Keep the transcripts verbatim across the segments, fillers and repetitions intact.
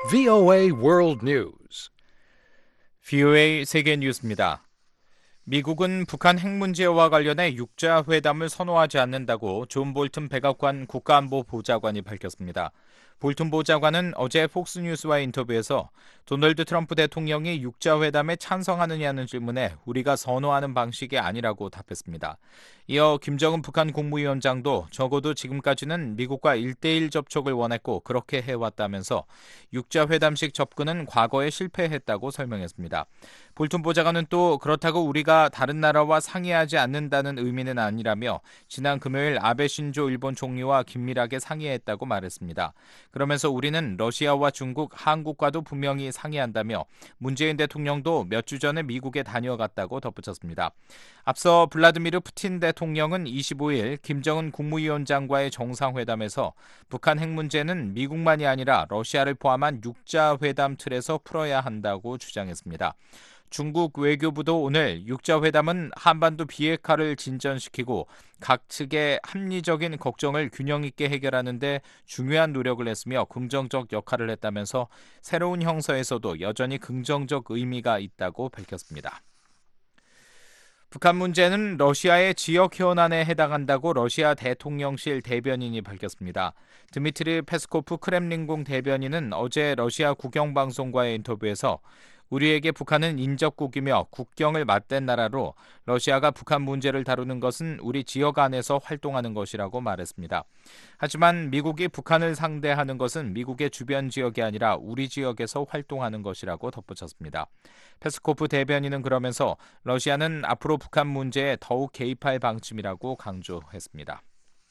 브이오에이 World News. 브이오에이 세계 뉴스입니다. 미국은 북한 핵 문제와 관련해 육자 회담을 선호하지 않는다고 존 볼튼 백악관 국가안보 보좌관이 밝혔습니다. 볼튼 보좌관은 어제 폭스뉴스와의 인터뷰에서 도널드 트럼프 대통령이 육자 회담에 찬성하느냐는 질문에 우리가 선호하는 방식이 아니라고 답했습니다. 이어 김정은 북한 국무위원장도 적어도 지금까지는 미국과 일대일 접촉을 원했고 그렇게 해왔다면서 육자 회담식 접근은 과거에 실패했다고 설명했습니다. 볼튼 보좌관은 또 그렇다고 우리가 다른 나라와 상의하지 않는다는 의미는 아니라며 지난 금요일 아베 신조 일본 총리와 긴밀하게 상의했다고 말했습니다. 그러면서 우리는 러시아와 중국, 한국과도 분명히 상의한다며 문재인 대통령도 몇 주 전에 미국에 다녀갔다고 덧붙였습니다. 앞서 블라디미르 푸틴 대통령은 이십오일 김정은 국무위원장과의 정상회담에서 북한 핵 문제는 미국만이 아니라 러시아를 포함한 육자 회담 틀에서 풀어야 한다고 주장했습니다. 중국 외교부도 오늘 육자 회담은 한반도 비핵화를 진전시키고 각 측의 합리적인 걱정을 균형 있게 해결하는 데 중요한 노력을 했으며 긍정적 역할을 했다면서 새로운 형사에서도 여전히 긍정적 의미가 있다고 밝혔습니다. 북한 문제는 러시아의 지역 현안에 해당한다고 러시아 대통령실 대변인이 밝혔습니다. 드미트리 페스코프 크렘린궁 대변인은 어제 러시아 국영방송과의 인터뷰에서 우리에게 북한은 인접국이며 국경을 맞댄 나라로 러시아가 북한 문제를 다루는 것은 우리 지역 안에서 활동하는 것이라고 말했습니다. 하지만 미국이 북한을 상대하는 것은 미국의 주변 지역이 아니라 우리 지역에서 활동하는 것이라고 덧붙였습니다. 페스코프 대변인은 그러면서 러시아는 앞으로 북한 문제에 더욱 개입할 방침이라고 강조했습니다.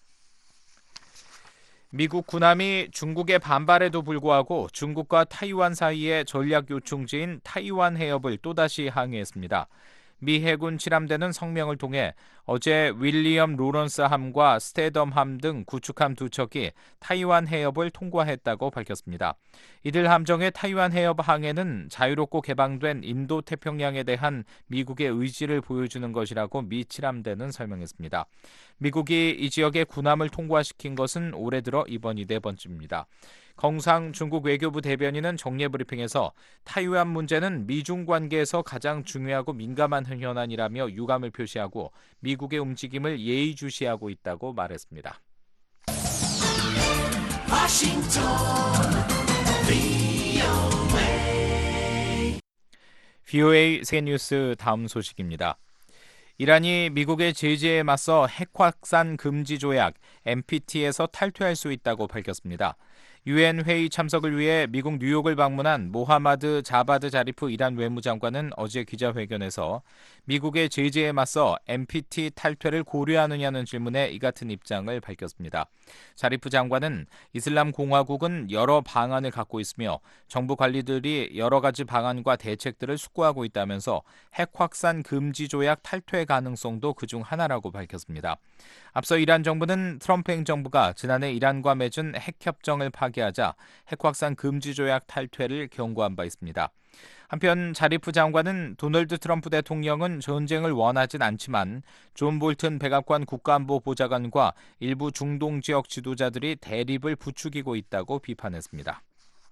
미국 군함이 중국의 반발에도 불구하고 중국과 타이완 사이의 전략 요충지인 타이완 해협을 또다시 항해했습니다. 미 해군 칠함대는 성명을 통해 어제 윌리엄 로런스 함과 스테덤 함 등 구축함 두 척이 타이완 해협을 통과했다고 밝혔습니다. 이들 함정의 타이완 해협 항해는 자유롭고 개방된 인도 태평양에 대한 미국의 의지를 보여주는 것이라고 미 칠함대는 설명했습니다. 미국이 이 지역에 군함을 통과시킨 것은 올해 들어 이번이 네 번째입니다. 경상 중국 외교부 대변인은 정례 브리핑에서 타이완 문제는 미중 관계에서 가장 중요하고 민감한 현안이라며 유감을 표시하고 미국의 움직임을 예의주시하고 있다고 말했습니다. 브이오에이 세계뉴스 다음 소식입니다. 이란이 미국의 제재에 맞서 핵 확산 금지 조약 엔피티에서 탈퇴할 수 있다고 밝혔습니다. 유엔 회의 참석을 위해 미국 뉴욕을 방문한 모하마드 자바드 자리프 이란 외무장관은 어제 기자회견에서 미국의 제재에 맞서 엔피티 탈퇴를 고려하느냐는 질문에 이 같은 입장을 밝혔습니다. 자리프 장관은 이슬람 공화국은 여러 방안을 갖고 있으며 정부 관리들이 여러 가지 방안과 대책들을 숙고하고 있다면서 핵 확산 금지 조약 탈퇴 가능성도 그중 하나라고 밝혔습니다. 앞서 이란 정부는 트럼프 행정부가 지난해 이란과 맺은 핵협정을 파기하자 핵 확산 금지 조약 탈퇴를 경고한 바 있습니다. 한편 자리프 장관은 도널드 트럼프 대통령은 전쟁을 원하진 않지만 존 볼튼 백악관 국가안보 보좌관과 일부 중동 지역 지도자들이 대립을 부추기고 있다고 비판했습니다.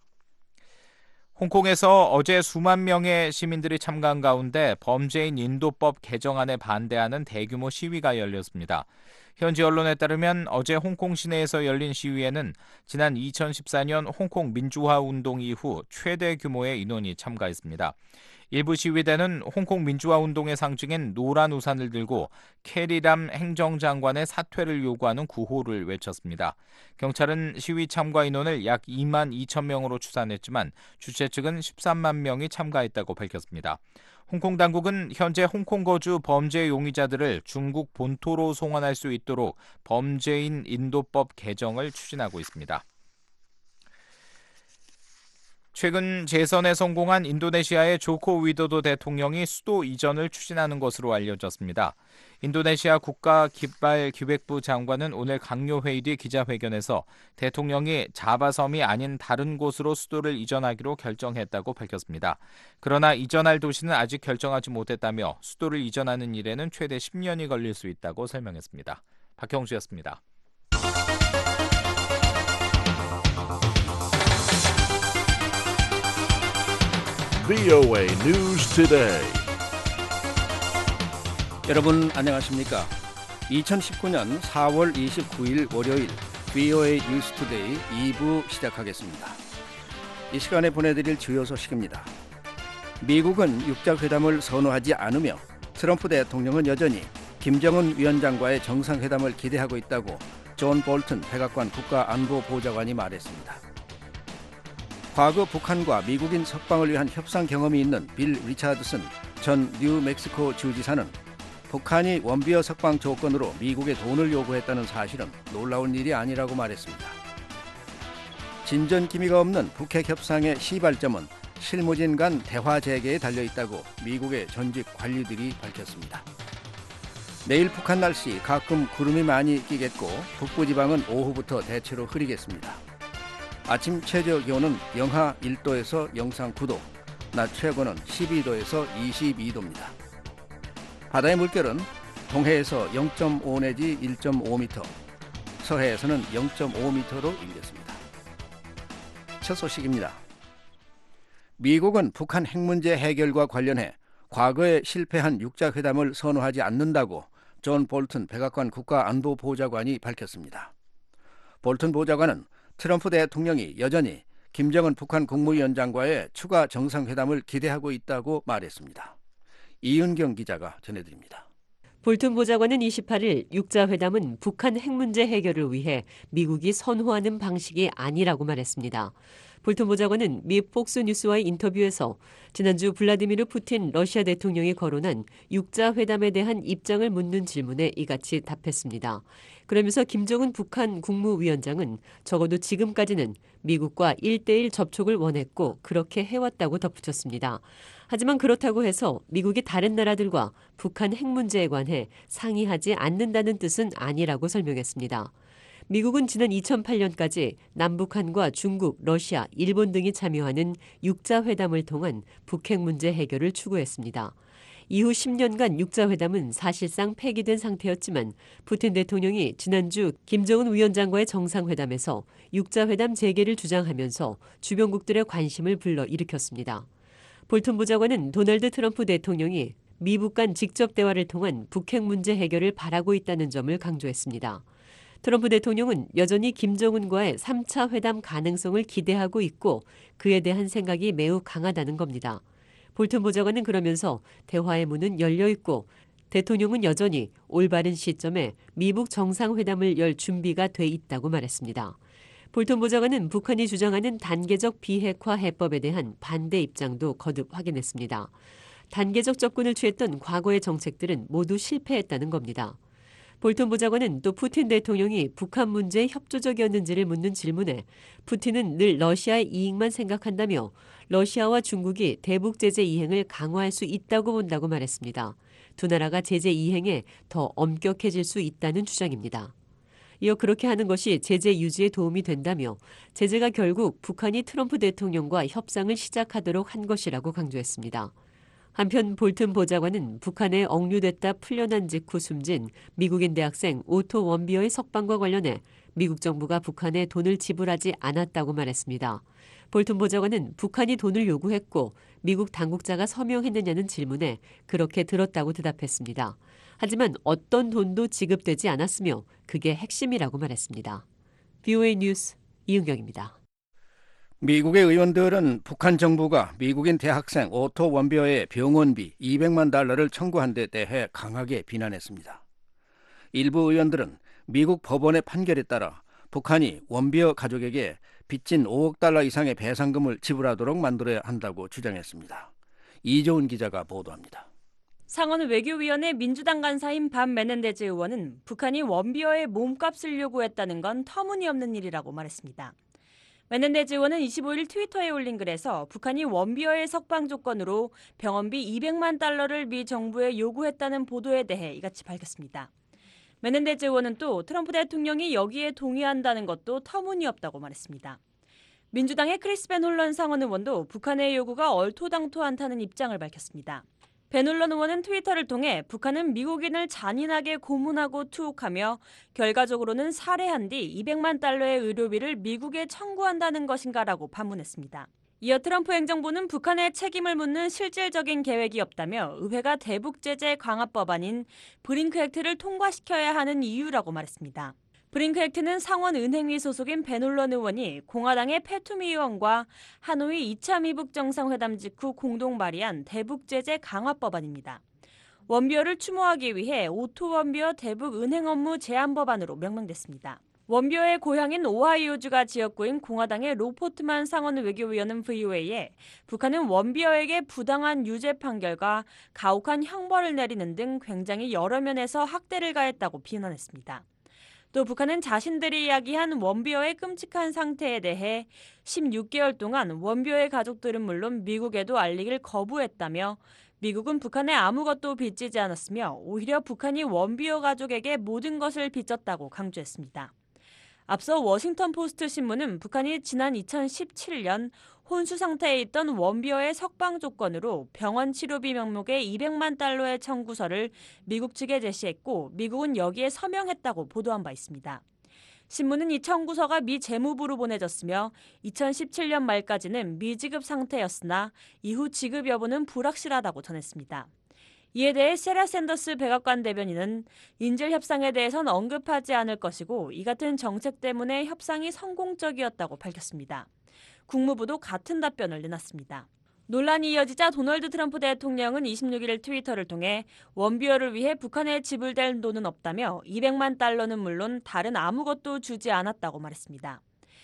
홍콩에서 어제 수만 명의 시민들이 참가한 가운데 범죄인 인도법 개정안에 반대하는 대규모 시위가 열렸습니다. 현지 언론에 따르면 어제 홍콩 시내에서 열린 시위에는 지난 이천십사년 홍콩 민주화 운동 이후 최대 규모의 인원이 참가했습니다. 일부 시위대는 홍콩 민주화 운동의 상징인 노란 우산을 들고 캐리람 행정장관의 사퇴를 요구하는 구호를 외쳤습니다. 경찰은 시위 참가 인원을 약 이만 이천 명으로 추산했지만 주최 측은 십삼만 명이 참가했다고 밝혔습니다. 홍콩 당국은 현재 홍콩 거주 범죄 용의자들을 중국 본토로 송환할 수 있도록 범죄인 인도법 개정을 추진하고 있습니다. 최근 재선에 성공한 인도네시아의 조코 위도도 대통령이 수도 이전을 추진하는 것으로 알려졌습니다. 인도네시아 국가기발기획부 장관은 오늘 강요회의 뒤 기자회견에서 대통령이 자바섬이 아닌 다른 곳으로 수도를 이전하기로 결정했다고 밝혔습니다. 그러나 이전할 도시는 아직 결정하지 못했다며 수도를 이전하는 일에는 최대 십 년이 걸릴 수 있다고 설명했습니다. 박형주였습니다. 브이오에이 News Today. 여러분 안녕하십니까? 이천십구 년 사월 이십구일 월요일 브이오에이 뉴스 투데이 이 부 시작하겠습니다. 이 시간에 보내드릴 주요 소식입니다. 미국은 육자회담을 선호하지 않으며 트럼프 대통령은 여전히 김정은 위원장과의 정상회담을 기대하고 있다고 존 볼튼 백악관 국가안보보좌관이 말했습니다. 과거 북한과 미국인 석방을 위한 협상 경험이 있는 빌 리차드슨 전 뉴멕시코 주지사는 북한이 원비어 석방 조건으로 미국에 돈을 요구했다는 사실은 놀라운 일이 아니라고 말했습니다. 진전 기미가 없는 북핵 협상의 시발점은 실무진 간 대화 재개에 달려있다고 미국의 전직 관리들이 밝혔습니다. 내일 북한 날씨 가끔 구름이 많이 끼겠고 북부지방은 오후부터 대체로 흐리겠습니다. 아침 최저 기온은 영하 일 도에서 영상 구 도, 낮 최고는 십이 도에서 이십이 도입니다. 바다의 물결은 동해에서 영 점 오 내지 일 점 오 미터, 서해에서는 영 점 오 미터로 일겠습니다. 첫 소식입니다. 미국은 북한 핵 문제 해결과 관련해 과거에 실패한 육자회담을 선호하지 않는다고 존 볼튼 백악관 국가안보보좌관이 밝혔습니다. 볼튼 보좌관은 트럼프 대통령이 여전히 김정은 북한 국무위원장과의 추가 정상회담을 기대하고 있다고 말했습니다. 이은경 기자가 전해드립니다. 볼튼 보좌관은 이십팔일 육자회담은 북한 핵 문제 해결을 위해 미국이 선호하는 방식이 아니라고 말했습니다. 볼튼 보좌관은 미 폭스뉴스와의 인터뷰에서 지난주 블라디미르 푸틴 러시아 대통령이 거론한 육자회담에 대한 입장을 묻는 질문에 이같이 답했습니다. 그러면서 김정은 북한 국무위원장은 적어도 지금까지는 미국과 일대일 접촉을 원했고 그렇게 해왔다고 덧붙였습니다. 하지만 그렇다고 해서 미국이 다른 나라들과 북한 핵 문제에 관해 상의하지 않는다는 뜻은 아니라고 설명했습니다. 미국은 지난 이천팔 년까지 남북한과 중국, 러시아, 일본 등이 참여하는 육자회담을 통한 북핵 문제 해결을 추구했습니다. 이후 십 년간 육자회담은 사실상 폐기된 상태였지만 푸틴 대통령이 지난주 김정은 위원장과의 정상회담에서 육자회담 재개를 주장하면서 주변국들의 관심을 불러일으켰습니다. 볼튼 보좌관은 도널드 트럼프 대통령이 미북 간 직접 대화를 통한 북핵 문제 해결을 바라고 있다는 점을 강조했습니다. 트럼프 대통령은 여전히 김정은과의 삼 차 회담 가능성을 기대하고 있고 그에 대한 생각이 매우 강하다는 겁니다. 볼튼 보좌관은 그러면서 대화의 문은 열려 있고 대통령은 여전히 올바른 시점에 미북 정상회담을 열 준비가 돼 있다고 말했습니다. 볼튼 보좌관은 북한이 주장하는 단계적 비핵화 해법에 대한 반대 입장도 거듭 확인했습니다. 단계적 접근을 취했던 과거의 정책들은 모두 실패했다는 겁니다. 볼튼 보좌관은 또 푸틴 대통령이 북한 문제에 협조적이었는지를 묻는 질문에 푸틴은 늘 러시아의 이익만 생각한다며 러시아와 중국이 대북 제재 이행을 강화할 수 있다고 본다고 말했습니다. 두 나라가 제재 이행에 더 엄격해질 수 있다는 주장입니다. 이어 그렇게 하는 것이 제재 유지에 도움이 된다며 제재가 결국 북한이 트럼프 대통령과 협상을 시작하도록 한 것이라고 강조했습니다. 한편 볼튼 보좌관은 북한에 억류됐다 풀려난 직후 숨진 미국인 대학생 오토 원비어의 석방과 관련해 미국 정부가 북한에 돈을 지불하지 않았다고 말했습니다. 볼튼 보좌관은 북한이 돈을 요구했고 미국 당국자가 서명했느냐는 질문에 그렇게 들었다고 대답했습니다. 하지만 어떤 돈도 지급되지 않았으며 그게 핵심이라고 말했습니다. 브이오에이 뉴스 이은경입니다. 미국의 의원들은 북한 정부가 미국인 대학생 오토 원비어의 병원비 이백만 달러를 청구한 데 대해 강하게 비난했습니다. 일부 의원들은 미국 법원의 판결에 따라 북한이 원비어 가족에게 빚진 오억 달러 이상의 배상금을 지불하도록 만들어야 한다고 주장했습니다. 이조은 기자가 보도합니다. 상원 외교위원회 민주당 간사인 밥 메넨데즈 의원은 북한이 원비어의 몸값을 요구했다는 건 터무니없는 일이라고 말했습니다. 메넨데즈 의원은 이십오일 트위터에 올린 글에서 북한이 원비어의 석방 조건으로 병원비 이백만 달러를 미 정부에 요구했다는 보도에 대해 이같이 밝혔습니다. 메넨데즈 의원은 또 트럼프 대통령이 여기에 동의한다는 것도 터무니없다고 말했습니다. 민주당의 크리스 벤 홀런 상원 의원도 북한의 요구가 얼토당토 않다는 입장을 밝혔습니다. 벤 홀런 의원은 트위터를 통해 북한은 미국인을 잔인하게 고문하고 투옥하며 결과적으로는 살해한 뒤 이백만 달러의 의료비를 미국에 청구한다는 것인가라고 반문했습니다. 이어 트럼프 행정부는 북한의 책임을 묻는 실질적인 계획이 없다며 의회가 대북 제재 강화 법안인 브링크 액트를 통과시켜야 하는 이유라고 말했습니다. 브링크 액트는 상원 은행위 소속인 베놀런 의원이 공화당의 패툼 의원과 하노이 이 차 미북 정상회담 직후 공동 발의한 대북 제재 강화 법안입니다. 원비어를 추모하기 위해 오토 원비어 대북 은행 업무 제한 법안으로 명명됐습니다. 원비어의 고향인 오하이오주가 지역구인 공화당의 로 포트만 상원 외교위원은 브이오에이에 북한은 원비어에게 부당한 유죄 판결과 가혹한 형벌을 내리는 등 굉장히 여러 면에서 학대를 가했다고 비난했습니다. 또 북한은 자신들이 이야기한 원비어의 끔찍한 상태에 대해 십육 개월 동안 원비어의 가족들은 물론 미국에도 알리길 거부했다며 미국은 북한에 아무것도 빚지지 않았으며 오히려 북한이 원비어 가족에게 모든 것을 빚졌다고 강조했습니다. 앞서 워싱턴 포스트 신문은 북한이 지난 이천십칠 년 혼수 상태에 있던 원비어의 석방 조건으로 병원 치료비 명목의 이백만 달러의 청구서를 미국 측에 제시했고 미국은 여기에 서명했다고 보도한 바 있습니다. 신문은 이 청구서가 미 재무부로 보내졌으며 이천십칠 년 말까지는 미지급 상태였으나 이후 지급 여부는 불확실하다고 전했습니다. 이에 대해 세라 샌더스 백악관 대변인은 인질 협상에 대해선 언급하지 않을 것이고 이 같은 정책 때문에 협상이 성공적이었다고 밝혔습니다. 국무부도 같은 답변을 내놨습니다. 논란이 이어지자 도널드 트럼프 대통령은 이십육 일 트위터를 통해 원비어를 위해 북한에 지불될 돈은 없다며 이백만 달러는 물론 다른 아무것도 주지 않았다고 말했습니다.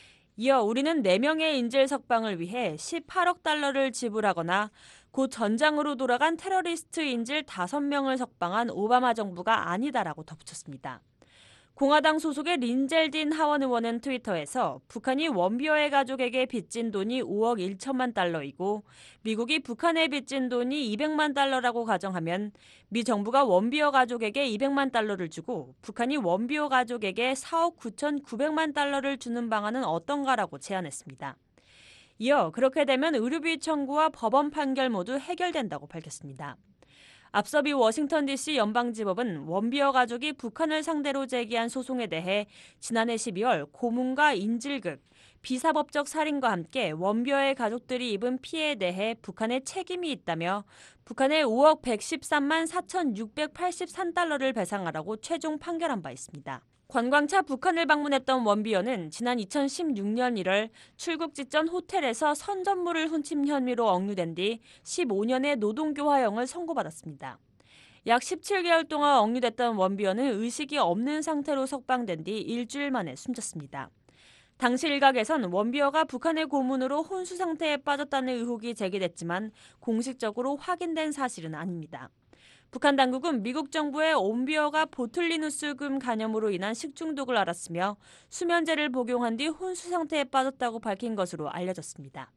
이어 우리는 네 명의 인질 석방을 위해 십팔억 달러를 지불하거나 곧 전장으로 돌아간 테러리스트 인질 다섯 명을 석방한 오바마 정부가 아니다라고 덧붙였습니다. 공화당 소속의 린젤딘 하원 의원은 트위터에서 북한이 원비어의 가족에게 빚진 돈이 오억 일천만 달러이고 미국이 북한에 빚진 돈이 이백만 달러라고 가정하면 미 정부가 원비어 가족에게 이백만 달러를 주고 북한이 원비어 가족에게 사억 구천구백만 달러를 주는 방안은 어떤가라고 제안했습니다. 이어 그렇게 되면 의료비 청구와 법원 판결 모두 해결된다고 밝혔습니다. 앞서 미 워싱턴 디씨 연방지법은 원비어 가족이 북한을 상대로 제기한 소송에 대해 지난해 십이월 고문과 인질극, 비사법적 살인과 함께 원비어의 가족들이 입은 피해에 대해 북한의 책임이 있다며 북한에 오억 백십삼만 사천육백팔십삼 달러를 배상하라고 최종 판결한 바 있습니다. 관광차 북한을 방문했던 원비어는 지난 이천십육 년 일월 출국 직전 호텔에서 선전물을 훔친 혐의로 억류된 뒤 십오 년의 노동교화형을 선고받았습니다. 약 십칠 개월 동안 억류됐던 원비어는 의식이 없는 상태로 석방된 뒤 일주일 만에 숨졌습니다. 당시 일각에선 원비어가 북한의 고문으로 혼수 상태에 빠졌다는 의혹이 제기됐지만 공식적으로 확인된 사실은 아닙니다. 북한 당국은 미국 정부의 원비어가 보툴리누스금 간염으로 인한 식중독을 앓았으며 수면제를 복용한 뒤 혼수 상태에 빠졌다고 밝힌 것으로 알려졌습니다.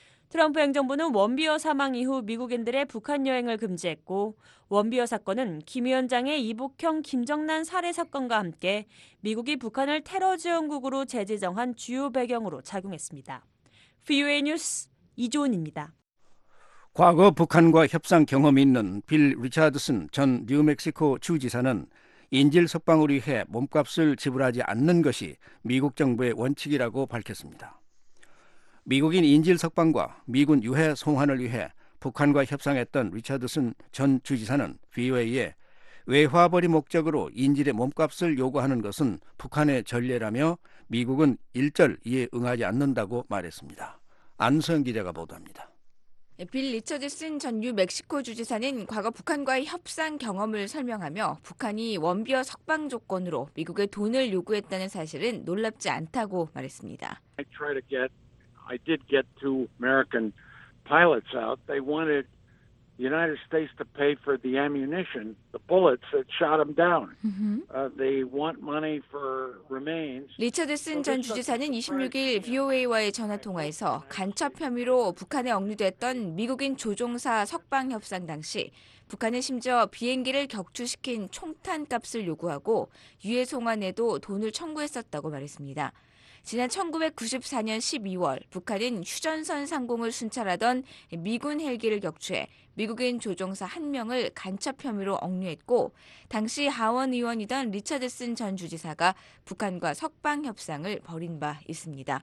트럼프 행정부는 원비어 사망 이후 미국인들의 북한 여행을 금지했고 원비어 사건은 김 위원장의 이복형 김정난 살해 사건과 함께 미국이 북한을 테러 지원국으로 재지정한 주요 배경으로 작용했습니다. 브이오에이 뉴스 이조은입니다. 과거 북한과 협상 경험이 있는 빌 리차드슨 전 뉴멕시코 주지사는 인질 석방을 위해 몸값을 지불하지 않는 것이 미국 정부의 원칙이라고 밝혔습니다. 미국인 인질 석방과 미군 유해 송환을 위해 북한과 협상했던 리차드슨 전 주지사는 브이오에이에 외화벌이 목적으로 인질의 몸값을 요구하는 것은 북한의 전례라며 미국은 일절 이에 응하지 않는다고 말했습니다. 안소영 기자가 보도합니다. 빌 리처드슨 전 뉴멕시코 주지사는 과거 북한과의 협상 경험을 설명하며 북한이 원비어 석방 조건으로 미국에 돈을 요구했다는 사실은 놀랍지 않다고 말했습니다. I try to get, I did get two American pilots out. They wanted the United States to pay for the ammunition, the bullets that shot them down. Uh, they want money for remains. 리처드슨 전 주지사는 이십육 일 브이오에이와의 전화통화에서 간첩 혐의로 북한에 억류됐던 미국인 조종사 석방 협상 당시 북한은 심지어 비행기를 격추시킨 총탄 값을 요구하고 유해 송환에도 돈을 청구했었다고 말했습니다. 지난 천구백구십사 년 십이월 북한은 휴전선 상공을 순찰하던 미군 헬기를 격추해 미국인 조종사 한 명을 간첩 혐의로 억류했고 당시 하원 의원이던 리처드슨 전 주지사가 북한과 석방 협상을 벌인 바 있습니다.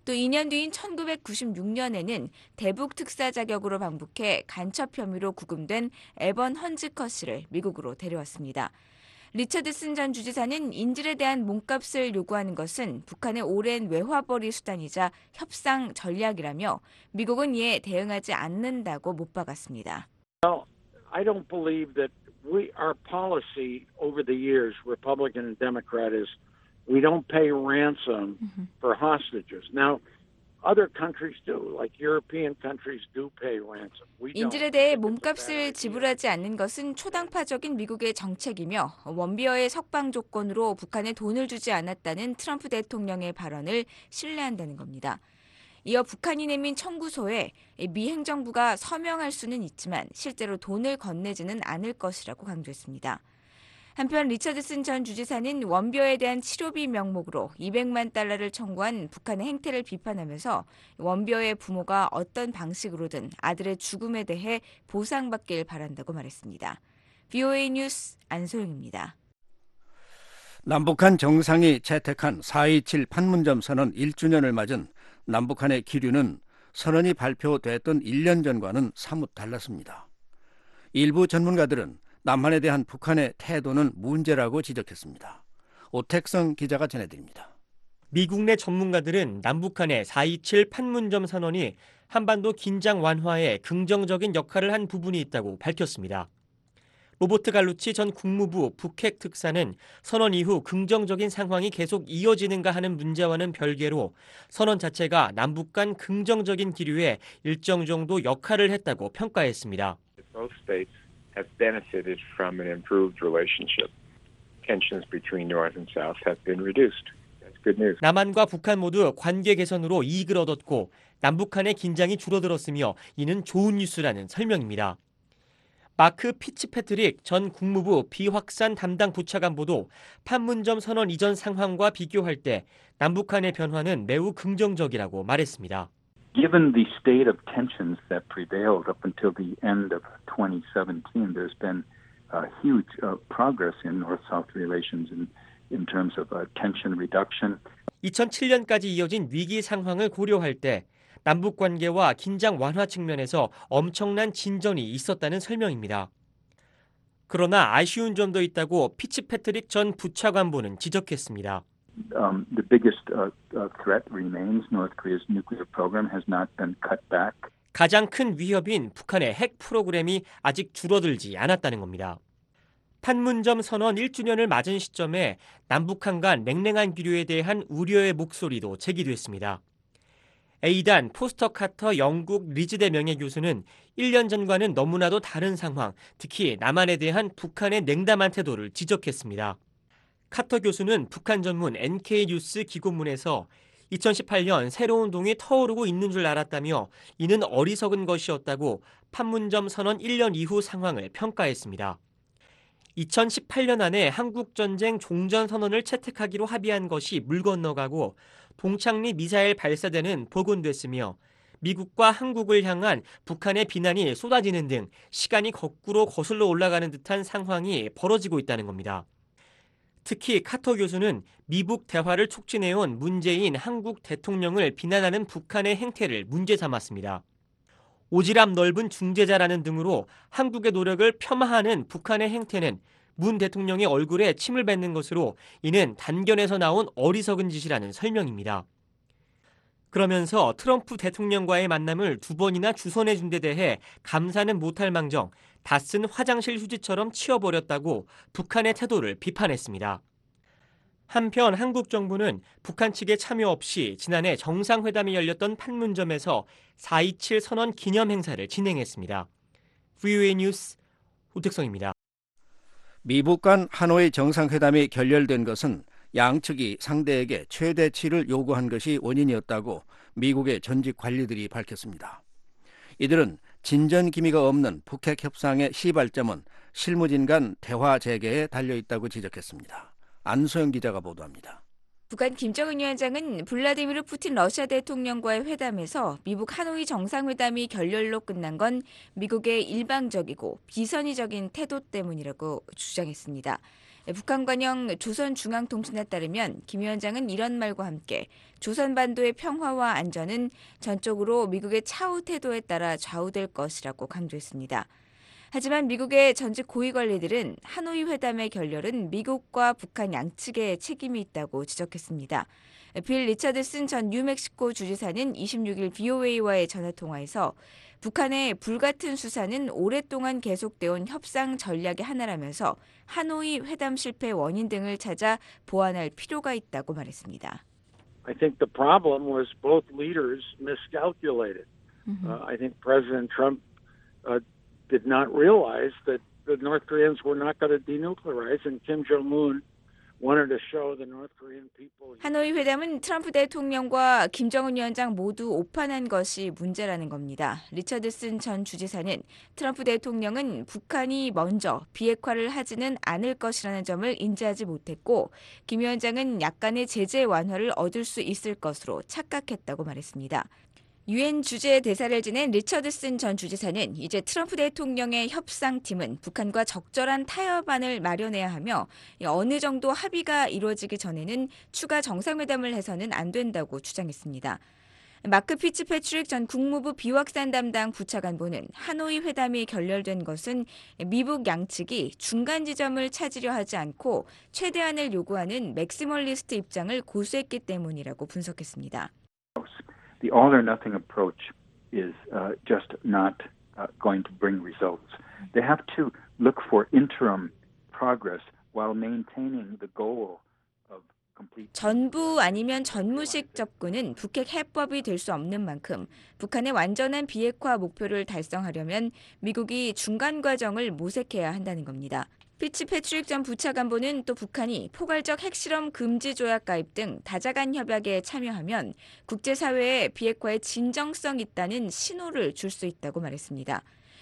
또 이 년 뒤인 천구백구십육 년에는 대북 특사 자격으로 방북해 간첩 혐의로 구금된 에번 헌즈커 씨를 미국으로 데려왔습니다. 리처드슨 전 주지사는 인질에 대한 몸값을 요구하는 것은 북한의 오랜 외화벌이 수단이자 협상 전략이라며 미국은 이에 대응하지 않는다고 못 박았습니다. Well, I don't believe that we our policy over the years, Republican and Democrat, is we don't pay ransom mm-hmm. for hostages. Now, other countries do, like European countries do pay ransom. We don't. 인질에 대해 몸값을 지불하지 않는 것은 초당파적인 미국의 정책이며 원비어의 석방 조건으로 북한에 돈을 주지 않았다는 트럼프 대통령의 발언을 신뢰한다는 겁니다. 이어 북한이 내민 청구서에 미 행정부가 서명할 수는 있지만 실제로 돈을 건네지는 않을 것이라고 강조했습니다. 한편 리처드슨 전 주지사는 원비어에 대한 치료비 명목으로 이백만 달러를 청구한 북한의 행태를 비판하면서 원비어의 부모가 어떤 방식으로든 아들의 죽음에 대해 보상받길 바란다고 말했습니다. 브이오에이 뉴스 안소영입니다. 남북한 정상이 채택한 사 이칠 판문점 선언 일 주년을 맞은 남북한의 기류는 선언이 발표됐던 일 년 전과는 사뭇 달랐습니다. 일부 전문가들은 남한에 대한 북한의 태도는 문제라고 지적했습니다. 오택성 기자가 전해드립니다. 미국 내 전문가들은 남북한의 사 이칠 판문점 선언이 한반도 긴장 완화에 긍정적인 역할을 한 부분이 있다고 밝혔습니다. 로버트 갈루치 전 국무부 북핵 특사는 선언 이후 긍정적인 상황이 계속 이어지는가 하는 문제와는 별개로 선언 자체가 남북 간 긍정적인 기류에 일정 정도 역할을 했다고 평가했습니다. have benefited from an improved relationship. Tensions between North and South have been reduced. That's good news. 남한과 북한 모두 관계 개선으로 이익을 얻었고 남북한의 긴장이 줄어들었으며 이는 좋은 뉴스라는 설명입니다. 마크 피츠패트릭 전 국무부 비확산 담당 부차관보도 판문점 선언 이전 상황과 비교할 때 남북한의 변화는 매우 긍정적이라고 말했습니다. Given the state of tensions that prevailed up until the end of twenty seventeen, there's been uh, huge uh, progress in North-South relations in, in terms of uh, tension reduction. 이천칠 년까지 이어진 위기 상황을 고려할 때 남북 관계와 긴장 완화 측면에서 엄청난 진전이 있었다는 설명입니다. 그러나 아쉬운 점도 있다고 피츠패트릭 전 부차관보는 지적했습니다. Um, the biggest uh, uh, threat remains North Korea's nuclear program has not been cut back. 가장 큰 위협인 북한의 핵 프로그램이 아직 줄어들지 않았다는 겁니다. 판문점 선언 일 주년을 맞은 시점에 남북한 간 냉랭한 기류에 대한 우려의 목소리도 제기됐습니다. 에이단 포스터 카터 영국 리즈대 명예교수는 일 년 전과는 너무나도 다른 상황, 특히 남한에 대한 북한의 냉담한 태도를 지적했습니다. 카터 교수는 북한 전문 엔케이 뉴스 기고문에서 이천십팔 년 새로운 동이 터오르고 있는 줄 알았다며 이는 어리석은 것이었다고 판문점 선언 일 년 이후 상황을 평가했습니다. 이천십팔 년 안에 한국전쟁 종전선언을 채택하기로 합의한 것이 물 건너가고 동창리 미사일 발사대는 복원됐으며 미국과 한국을 향한 북한의 비난이 쏟아지는 등 시간이 거꾸로 거슬러 올라가는 듯한 상황이 벌어지고 있다는 겁니다. 특히 카터 교수는 미북 대화를 촉진해온 문재인 한국 대통령을 비난하는 북한의 행태를 문제 삼았습니다. 오지랖 넓은 중재자라는 등으로 한국의 노력을 폄하하는 북한의 행태는 문 대통령의 얼굴에 침을 뱉는 것으로 이는 단견에서 나온 어리석은 짓이라는 설명입니다. 그러면서 트럼프 대통령과의 만남을 두 번이나 주선해준 데 대해 감사는 못할 망정 다 쓴 화장실 휴지처럼 치워버렸다고 북한의 태도를 비판했습니다. 한편 한국 정부는 북한 측의 참여 없이 지난해 정상회담이 열렸던 판문점에서 사 이칠 선언 기념 행사를 진행했습니다. 브이오에이 뉴스 오택성입니다. 미북 간 하노이 정상회담이 결렬된 것은 양측이 상대에게 최대치를 요구한 것이 원인이었다고 미국의 전직 관리들이 밝혔습니다. 이들은 진전 기미가 없는 북핵 협상의 시발점은 실무진 간 대화 재개에 달려있다고 지적했습니다. 안소영 기자가 보도합니다. 북한 김정은 위원장은 블라디미르 푸틴 러시아 대통령과의 회담에서 미북 하노이 정상회담이 결렬로 끝난 건 미국의 일방적이고 비선의적인 태도 때문이라고 주장했습니다. 북한 관영 조선중앙통신에 따르면 김 위원장은 이런 말과 함께 조선반도의 평화와 안전은 전적으로 미국의 차후 태도에 따라 좌우될 것이라고 강조했습니다. 하지만 미국의 전직 고위 관리들은 하노이 회담의 결렬은 미국과 북한 양측에 책임이 있다고 지적했습니다. 빌 리처드슨 전 뉴멕시코 주지사는 이십육일 브이오에이와의 전화통화에서 북한의 불같은 수사는 오랫동안 계속되어온 협상 전략의 하나라면서 하노이 회담 실패 원인 등을 찾아 보완할 필요가 있다고 말했습니다. I think the problem was both leaders miscalculated. Mm-hmm. Uh, I think President Trump uh, did not realize that the North Koreans were not going to denuclearize, and Kim Jong-un wanted to show the North Korean people. 하노이 회담은 트럼프 대통령과 김정은 위원장 모두 오판한 것이 문제라는 겁니다. 리처드슨 전 주지사는 트럼프 대통령은 북한이 먼저 비핵화를 하지는 않을 것이라는 점을 인지하지 못했고 김 위원장은 약간의 제재 완화를 얻을 수 있을 것으로 착각했다고 말했습니다. 유엔 주재 대사를 지낸 리처드슨 전 주지사는 이제 트럼프 대통령의 협상팀은 북한과 적절한 타협안을 마련해야 하며 어느 정도 합의가 이루어지기 전에는 추가 정상회담을 해서는 안 된다고 주장했습니다. 마크 피츠패트릭 전 국무부 비확산 담당 부차관보는 하노이 회담이 결렬된 것은 미북 양측이 중간 지점을 찾으려 하지 않고 최대한을 요구하는 맥시멀리스트 입장을 고수했기 때문이라고 분석했습니다. The all-or-nothing approach is uh, just not uh, going to bring results. They have to look for interim progress while maintaining the goal of complete. 전부 아니면 전무식 접근은 북핵 해법이 될 수 없는 만큼 북한의 완전한 비핵화 목표를 달성하려면 미국이 중간 과정을 모색해야 한다는 겁니다. 피츠패트릭 전 부차관보는 또 북한이 포괄적 핵실험 금지 조약 가입 등 다자간 협약에 참여하면 국제사회에 비핵화에 진정성 있다는 신호를 줄 수 있다고 말했습니다.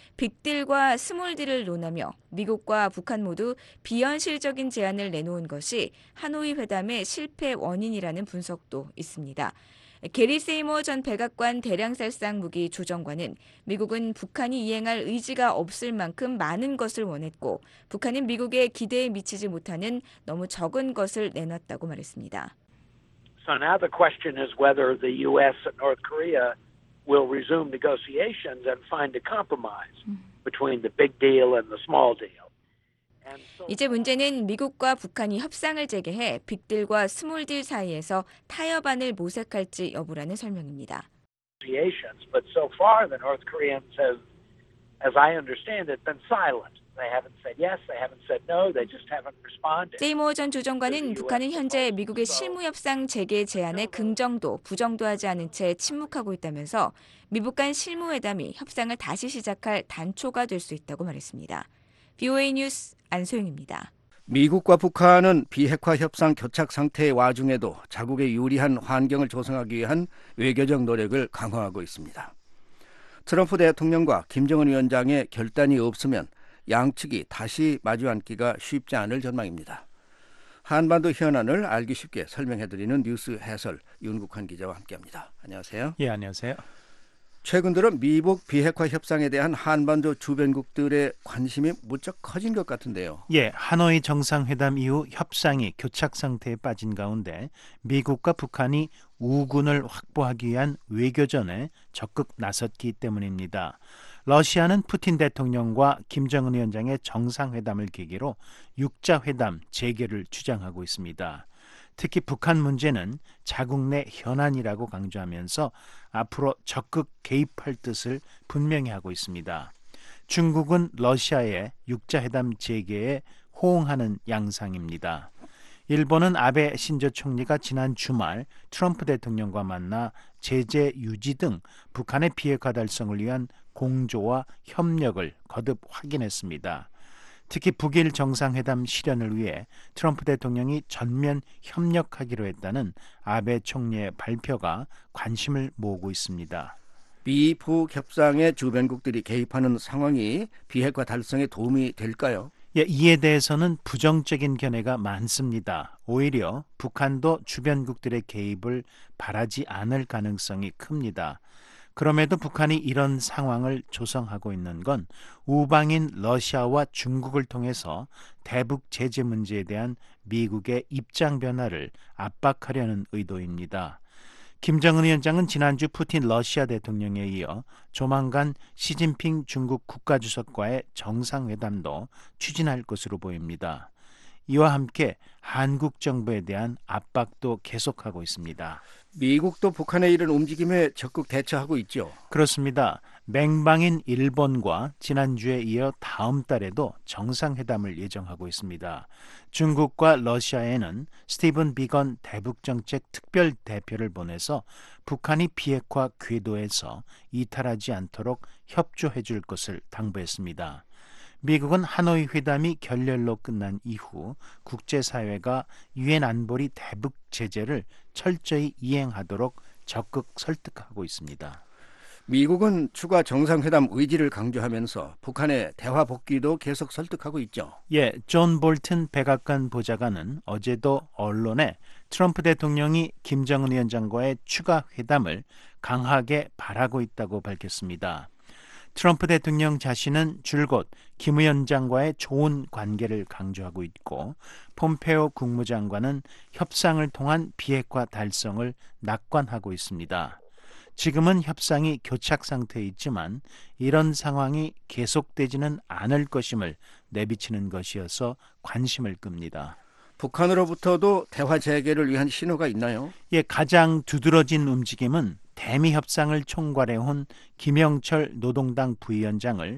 빅딜과 스몰딜을 논하며 미국과 북한 모두 비현실적인 제안을 내놓은 것이 하노이 회담의 실패 원인이라는 분석도 있습니다. 게리 세이머 전 백악관 대량살상 무기 조정관은 미국은 북한이 이행할 의지가 없을 만큼 많은 것을 원했고 북한은 미국의 기대에 미치지 못하는 너무 적은 것을 내놨다고 말했습니다. So now the question is whether the U S and North Korea will resume negotiations and find a compromise between the big deal and the small deal. 이제 문제는 미국과 북한이 협상을 재개해 빅딜과 스몰딜 사이에서 타협안을 모색할지 여부라는 설명입니다. But so far the North Koreans have, as I understand it, been silent. They haven't said yes, they haven't said no, they just haven't responded. 세이모 전 조정관은 북한은 현재 미국의 실무협상 재개 제안에 긍정도, 부정도 하지 않은 채 침묵하고 있다면서 미북 간 실무회담이 협상을 다시 시작할 단초가 될 수 있다고 말했습니다. 브이오에이 뉴스 안소영입니다. 미국과 북한은 비핵화 협상 교착 상태의 와중에도 자국에 유리한 환경을 조성하기 위한 외교적 노력을 강화하고 있습니다. 트럼프 대통령과 김정은 위원장의 결단이 없으면 양측이 다시 마주 앉기가 쉽지 않을 전망입니다. 한반도 현안을 알기 쉽게 설명해드리는 뉴스 해설 윤국환 기자와 함께합니다. 안녕하세요. 예, 안녕하세요. 최근 들어 미북 비핵화 협상에 대한 한반도 주변국들의 관심이 무척 커진 것 같은데요. 예, 하노이 정상회담 이후 협상이 교착 상태에 빠진 가운데 미국과 북한이 우군을 확보하기 위한 외교전에 적극 나섰기 때문입니다. 러시아는 푸틴 대통령과 김정은 위원장의 정상회담을 계기로 육자회담 재개를 주장하고 있습니다. 특히 북한 문제는 자국 내 현안이라고 강조하면서 앞으로 적극 개입할 뜻을 분명히 하고 있습니다. 중국은 러시아의 육자회담 재개에 호응하는 양상입니다. 일본은 아베 신조 총리가 지난 주말 트럼프 대통령과 만나 제재 유지 등 북한의 비핵화 달성을 위한 공조와 협력을 거듭 확인했습니다. 특히 북일 정상회담 실현을 위해 트럼프 대통령이 전면 협력하기로 했다는 아베 총리의 발표가 관심을 모으고 있습니다. 미북 협상에 주변국들이 개입하는 상황이 비핵화 달성에 도움이 될까요? 예, 이에 대해서는 부정적인 견해가 많습니다. 오히려 북한도 주변국들의 개입을 바라지 않을 가능성이 큽니다. 그럼에도 북한이 이런 상황을 조성하고 있는 건 우방인 러시아와 중국을 통해서 대북 제재 문제에 대한 미국의 입장 변화를 압박하려는 의도입니다. 김정은 위원장은 지난주 푸틴 러시아 대통령에 이어 조만간 시진핑 중국 국가주석과의 정상회담도 추진할 것으로 보입니다. 이와 함께 한국 정부에 대한 압박도 계속하고 있습니다. 미국도 북한의 이런 움직임에 적극 대처하고 있죠. 그렇습니다. 맹방인 일본과 지난주에 이어 다음 달에도 정상회담을 예정하고 있습니다. 중국과 러시아에는 스티븐 비건 대북정책 특별 대표를 보내서 북한이 비핵화 궤도에서 이탈하지 않도록 협조해 줄 것을 당부했습니다. 미국은 하노이 회담이 결렬로 끝난 이후 국제사회가 유엔 안보리 대북 제재를 철저히 이행하도록 적극 설득하고 있습니다. 미국은 추가 정상회담 의지를 강조하면서 북한의 대화 복귀도 계속 설득하고 있죠. 예, 존 볼튼 백악관 보좌관은 어제도 언론에 트럼프 대통령이 김정은 위원장과의 추가 회담을 강하게 바라고 있다고 밝혔습니다. 트럼프 대통령 자신은 줄곧 김 위원장과의 좋은 관계를 강조하고 있고 폼페오 국무장관은 협상을 통한 비핵화 달성을 낙관하고 있습니다. 지금은 협상이 교착 상태에 있지만 이런 상황이 계속되지는 않을 것임을 내비치는 것이어서 관심을 끕니다. 북한으로부터도 대화 재개를 위한 신호가 있나요? 예, 가장 두드러진 움직임은 대미 협상을 총괄해온 김영철 노동당 부위원장을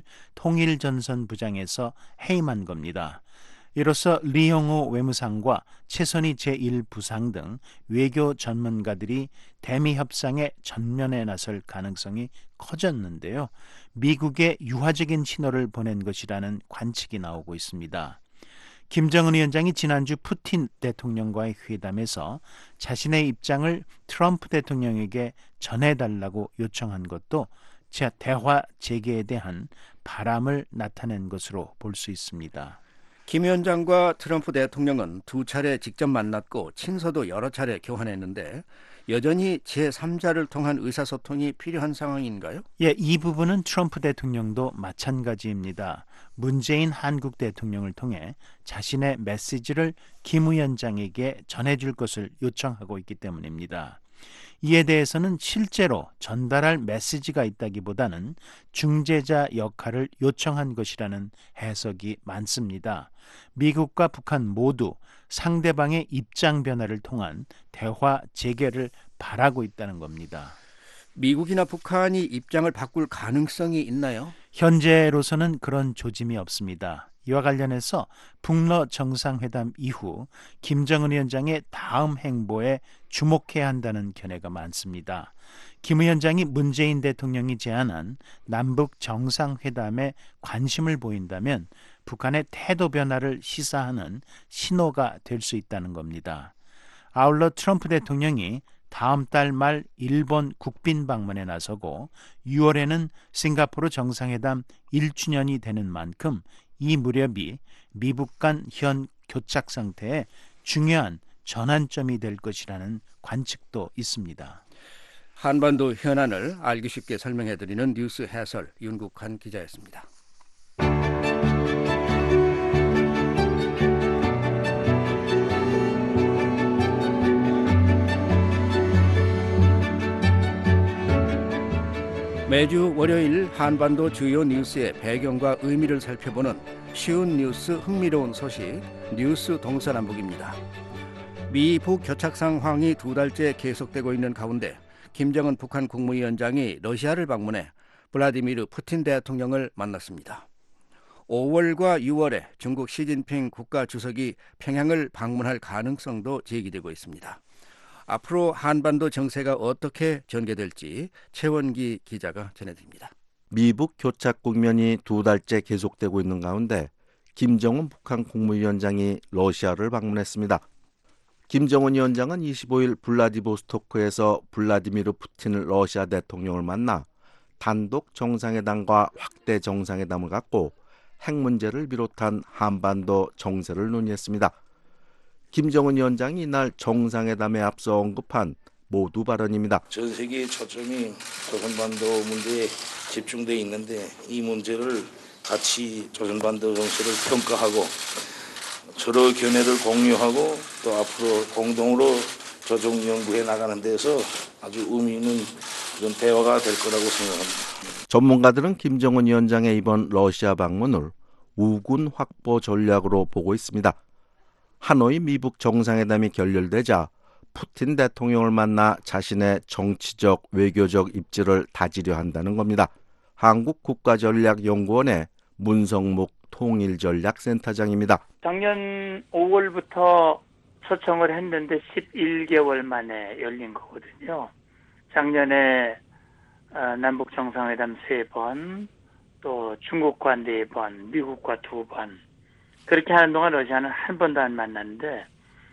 통일전선부장에서 해임한 겁니다. 이로써 리용호 외무상과 최선희 제일 부상 등 외교 전문가들이 대미 협상에 전면에 나설 가능성이 커졌는데요. 미국에 유화적인 신호를 보낸 것이라는 관측이 나오고 있습니다. 김정은 위원장이 지난주 푸틴 대통령과의 회담에서 자신의 입장을 트럼프 대통령에게 전해달라고 요청한 것도 대화 재개에 대한 바람을 나타낸 것으로 볼 수 있습니다. 김 위원장과 트럼프 대통령은 두 차례 직접 만났고 친서도 여러 차례 교환했는데 여전히 제삼자를 통한 의사소통이 필요한 상황인가요? 예, 이 부분은 트럼프 대통령도 마찬가지입니다. 문재인 한국 대통령을 통해 자신의 메시지를 김 위원장에게 전해줄 것을 요청하고 있기 때문입니다. 이에 대해서는 실제로 전달할 메시지가 있다기보다는 중재자 역할을 요청한 것이라는 해석이 많습니다. 미국과 북한 모두 상대방의 입장 변화를 통한 대화 재개를 바라고 있다는 겁니다. 미국이나 북한이 입장을 바꿀 가능성이 있나요? 현재로서는 그런 조짐이 없습니다. 이와 관련해서 북러 정상회담 이후 김정은 위원장의 다음 행보에 주목해야 한다는 견해가 많습니다. 김 위원장이 문재인 대통령이 제안한 남북 정상회담에 관심을 보인다면 북한의 태도 변화를 시사하는 신호가 될 수 있다는 겁니다. 아울러 트럼프 대통령이 다음 달 말 일본 국빈 방문에 나서고 유월에는 싱가포르 정상회담 일 주년이 되는 만큼 이 무렵이 미북 간 현 교착 상태에 중요한 전환점이 될 것이라는 관측도 있습니다. 한반도 현안을 알기 쉽게 설명해드리는 뉴스 해설 윤국한 기자였습니다. 매주 월요일 한반도 주요 뉴스의 배경과 의미를 살펴보는 쉬운 뉴스 흥미로운 소식 뉴스 동서남북입니다. 미북 교착 상황이 두 달째 계속되고 있는 가운데 김정은 북한 국무위원장이 러시아를 방문해 블라디미르 푸틴 대통령을 만났습니다. 오월과 유월에 중국 시진핑 국가주석이 평양을 방문할 가능성도 제기되고 있습니다. 앞으로 한반도 정세가 어떻게 전개될지 최원기 기자가 전해드립니다. 미북 교착 국면이 두 달째 계속되고 있는 가운데 김정은 북한 국무위원장이 러시아를 방문했습니다. 김정은 위원장은 이십오일 블라디보스토크에서 블라디미르 푸틴 러시아 대통령을 만나 단독 정상회담과 확대 정상회담을 갖고 핵 문제를 비롯한 한반도 정세를 논의했습니다. 김정은 위원장이 이날 정상회담에 앞서 언급한 모두 발언입니다. 전 세계의 초점이 조선반도 문제에 집중돼 있는데 이 문제를 같이 조선반도 정세를 평가하고 서로 견해를 공유하고 또 앞으로 공동으로 조정 연구해 나가는 데서 아주 의미 있는 그런 대화가 될 거라고 생각합니다. 전문가들은 김정은 위원장의 이번 러시아 방문을 우군 확보 전략으로 보고 있습니다. 하노이 미북 정상회담이 결렬되자 푸틴 대통령을 만나 자신의 정치적, 외교적 입지를 다지려 한다는 겁니다. 한국국가전략연구원의 문성묵 통일전략센터장입니다. 작년 오월부터 초청을 했는데 십일 개월 만에 열린 거거든요. 작년에 남북 정상회담 세 번, 또 중국과 네 번, 미국과 두 번. 그렇게 하는 동안 러시아는 한 번도 안 만났는데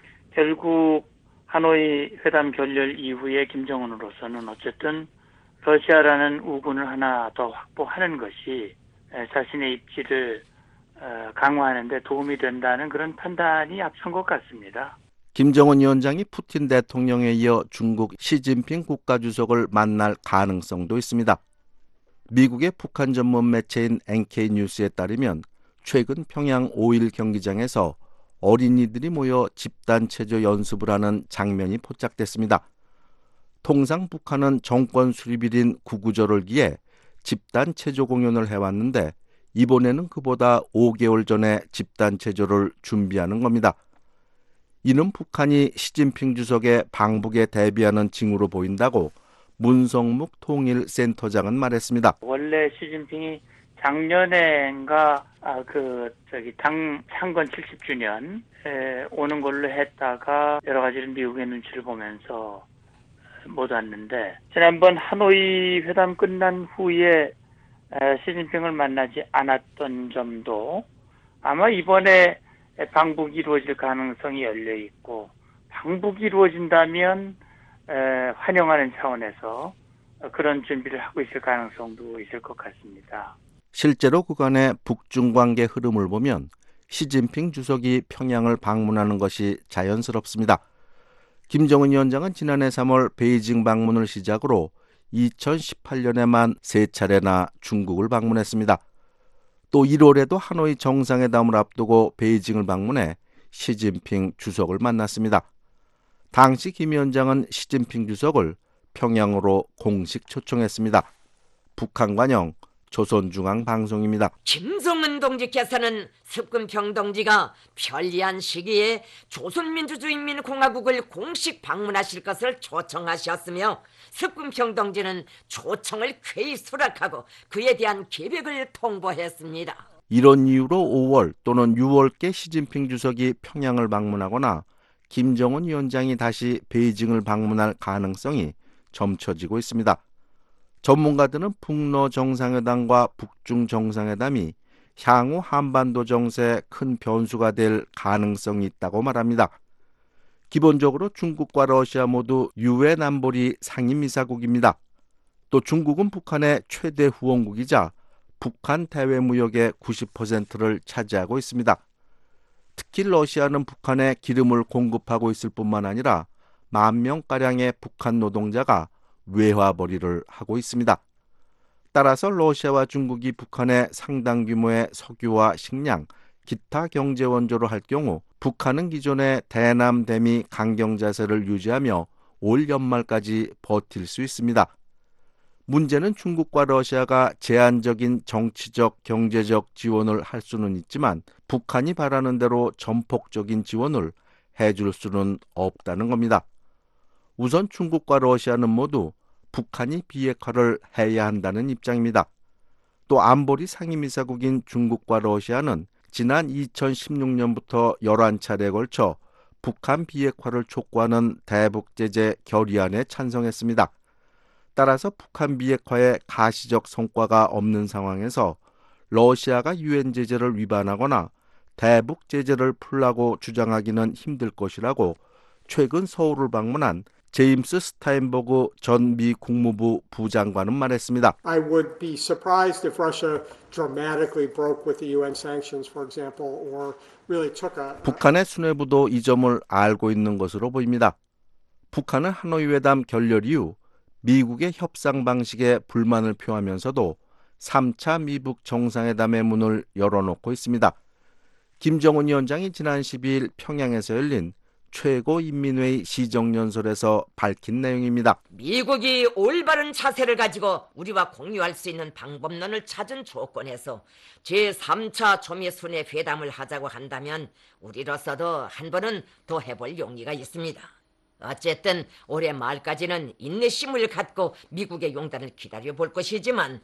결국 하노이 회담 결렬 이후에 김정은으로서는 어쨌든 러시아라는 우군을 하나 더 확보하는 것이 자신의 입지를 강화하는 데 도움이 된다는 그런 판단이 앞선 것 같습니다. 김정은 위원장이 푸틴 대통령에 이어 중국 시진핑 국가주석을 만날 가능성도 있습니다. 미국의 북한 전문 매체인 엔케이뉴스에 따르면 최근 평양 오일 경기장에서 어린이들이 모여 집단체조 연습을 하는 장면이 포착됐습니다. 통상 북한은 정권 수립일인 구구절을 기해 집단체조 공연을 해왔는데 이번에는 그보다 오 개월 전에 집단체조를 준비하는 겁니다. 이는 북한이 시진핑 주석의 방북에 대비하는 징후로 보인다고 문성묵 통일센터장은 말했습니다. 원래 시진핑이 작년에인가 아, 그 저기 당 창건 칠십 주년에 오는 걸로 했다가 여러 가지 미국의 눈치를 보면서 못 왔는데 지난번 하노이 회담 끝난 후에 시진핑을 만나지 않았던 점도 아마 이번에 방북이 이루어질 가능성이 열려 있고 방북이 이루어진다면 환영하는 차원에서 그런 준비를 하고 있을 가능성도 있을 것 같습니다. 실제로 그간의 북중 관계 흐름을 보면 시진핑 주석이 평양을 방문하는 것이 자연스럽습니다. 김정은 위원장은 지난해 삼월 베이징 방문을 시작으로 이천십팔 년에만 세 차례나 중국을 방문했습니다. 또 일월에도 하노이 정상회담을 앞두고 베이징을 방문해 시진핑 주석을 만났습니다. 당시 김 위원장은 시진핑 주석을 평양으로 공식 초청했습니다. 북한 관영 조선중앙방송입니다. 김정은 동지께서는 습근평 동지가 편리한 시기에 조선민주주의인민공화국을 공식 방문하실 것을 초청하셨으며 습근평 동지는 초청을 쾌히 수락하고 그에 대한 계획을 통보했습니다. 이런 이유로 오월 또는 유월께 시진핑 주석이 평양을 방문하거나 김정은 위원장이 다시 베이징을 방문할 가능성이 점쳐지고 있습니다. 전문가들은 북러 정상회담과 북중 정상회담이 향후 한반도 정세에 큰 변수가 될 가능성이 있다고 말합니다. 기본적으로 중국과 러시아 모두 유엔 안보리 상임이사국입니다. 또 중국은 북한의 최대 후원국이자 북한 대외 무역의 구십 퍼센트를 차지하고 있습니다. 특히 러시아는 북한에 기름을 공급하고 있을 뿐만 아니라 만 명가량의 북한 노동자가 외화벌이를 하고 있습니다. 따라서 러시아와 중국이 북한에 상당 규모의 석유와 식량, 기타 경제 원조를 할 경우 북한은 기존의 대남 대미 강경 자세를 유지하며 올 연말까지 버틸 수 있습니다. 문제는 중국과 러시아가 제한적인 정치적, 경제적 지원을 할 수는 있지만 북한이 바라는 대로 전폭적인 지원을 해줄 수는 없다는 겁니다. 우선 중국과 러시아는 모두 북한이 비핵화를 해야 한다는 입장입니다. 또 안보리 상임이사국인 중국과 러시아는 지난 이천십육 년부터 열한 차례에 걸쳐 북한 비핵화를 촉구하는 대북제재 결의안에 찬성했습니다. 따라서 북한 비핵화에 가시적 성과가 없는 상황에서 러시아가 유엔 제재를 위반하거나 대북 제재를 풀라고 주장하기는 힘들 것이라고 최근 서울을 방문한 제임스 스타인버그 전 미 국무부 부장관은 말했습니다. I would be surprised if Russia dramatically broke with the 유엔 sanctions, for example, or really took a 북한의 수뇌부도 이 점을 알고 있는 것으로 보입니다. 북한은 하노이 회담 결렬 이후 미국의 협상 방식에 불만을 표하면서도 삼 차 미북 정상회담의 문을 열어놓고 있습니다. 김정은 위원장이 지난 십이일 평양에서 열린 최고인민회의 시정연설에서 밝힌 내용입니다. 미국이 올바른 자세를 가지고 우리와 공유할 수 있는 방법론을 찾은 조건에서 제삼 차 조미순회 회담을 하자고 한다면 우리로서도 한 번은 더 해볼 용의가 있습니다. 어쨌든 올해 말까지는 인내심을 갖고 미국의 용단을 기다려볼 것이지만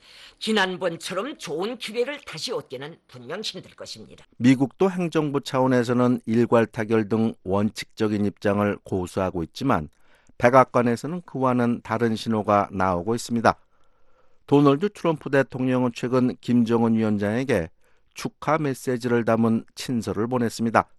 지난번처럼 좋은 기회를 다시 얻기는 분명 힘들 것입니다. 미국도 행정부 차원에서는 일괄 타결 등 원칙적인 입장을 고수하고 있지만 백악관에서는 그와는 다른 신호가 나오고 있습니다. 도널드 트럼프 대통령은 최근 김정은 위원장에게 축하 메시지를 담은 친서를 보냈습니다.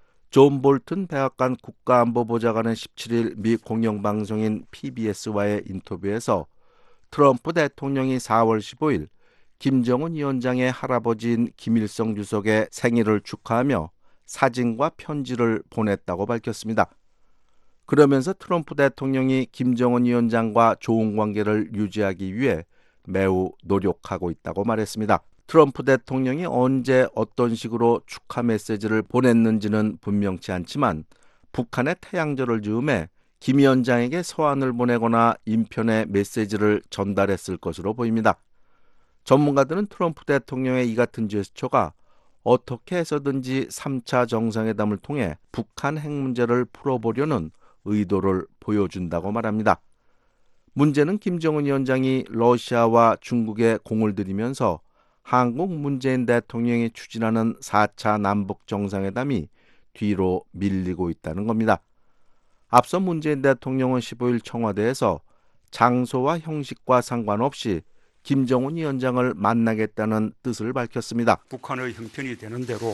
존 볼튼 백악관 국가안보보좌관은 십칠일 미 공영방송인 피비에스와의 인터뷰에서 트럼프 대통령이 사월 십오일 김정은 위원장의 할아버지인 김일성 주석의 생일을 축하하며 사진과 편지를 보냈다고 밝혔습니다. 그러면서 트럼프 대통령이 김정은 위원장과 좋은 관계를 유지하기 위해 매우 노력하고 있다고 말했습니다. 트럼프 대통령이 언제 어떤 식으로 축하 메시지를 보냈는지는 분명치 않지만 북한의 태양절을 즈음해 김 위원장에게 서한을 보내거나 인편의 메시지를 전달했을 것으로 보입니다. 전문가들은 트럼프 대통령의 이 같은 제스처가 어떻게 해서든지 삼 차 정상회담을 통해 북한 핵 문제를 풀어보려는 의도를 보여준다고 말합니다. 문제는 김정은 위원장이 러시아와 중국에 공을 들이면서 한국 문재인 대통령이 추진하는 사 차 남북 정상회담이 뒤로 밀리고 있다는 겁니다. 앞서 문재인 대통령은 십오일 청와대에서 장소와 형식과 상관없이 김정은 위원장을 만나겠다는 뜻을 밝혔습니다. 북한의 형편이 되는 대로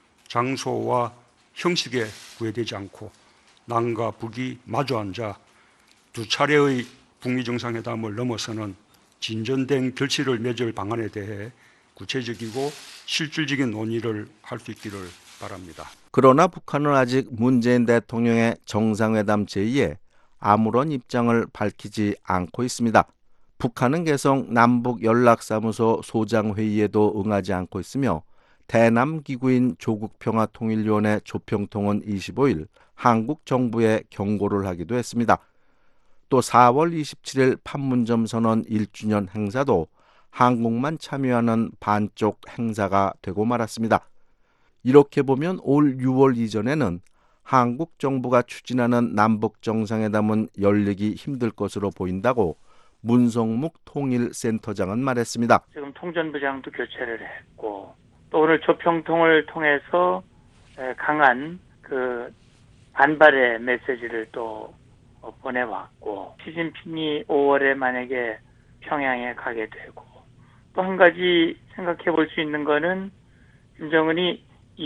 장소와 형식에 구애되지 않고 남과 북이 마주 앉아 두 차례의 북미 정상회담을 넘어서는 진전된 결실을 맺을 방안에 대해 구체적이고 실질적인 논의를 할 수 있기를 바랍니다. 그러나 북한은 아직 문재인 대통령의 정상회담 제의에 아무런 입장을 밝히지 않고 있습니다. 북한은 계속 남북연락사무소 소장회의에도 응하지 않고 있으며 대남 기구인 조국평화통일위원회 조평통은 이십오일 한국 정부에 경고를 하기도 했습니다. 또 사월 이십칠일 판문점 선언 일 주년 행사도 한국만 참여하는 반쪽 행사가 되고 말았습니다. 이렇게 보면 올 유월 이전에는 한국 정부가 추진하는 남북 정상회담은 열리기 힘들 것으로 보인다고 문성묵 통일센터장은 말했습니다. 지금 통전부장도 교체를 했고 또 오늘 조평통을 통해서 강한 그 반발의 메시지를 또 보내왔고 시진핑이 오월에 만약에 평양에 가게 되고 또 한 가지 생각해 볼 수 있는 거는 김정은이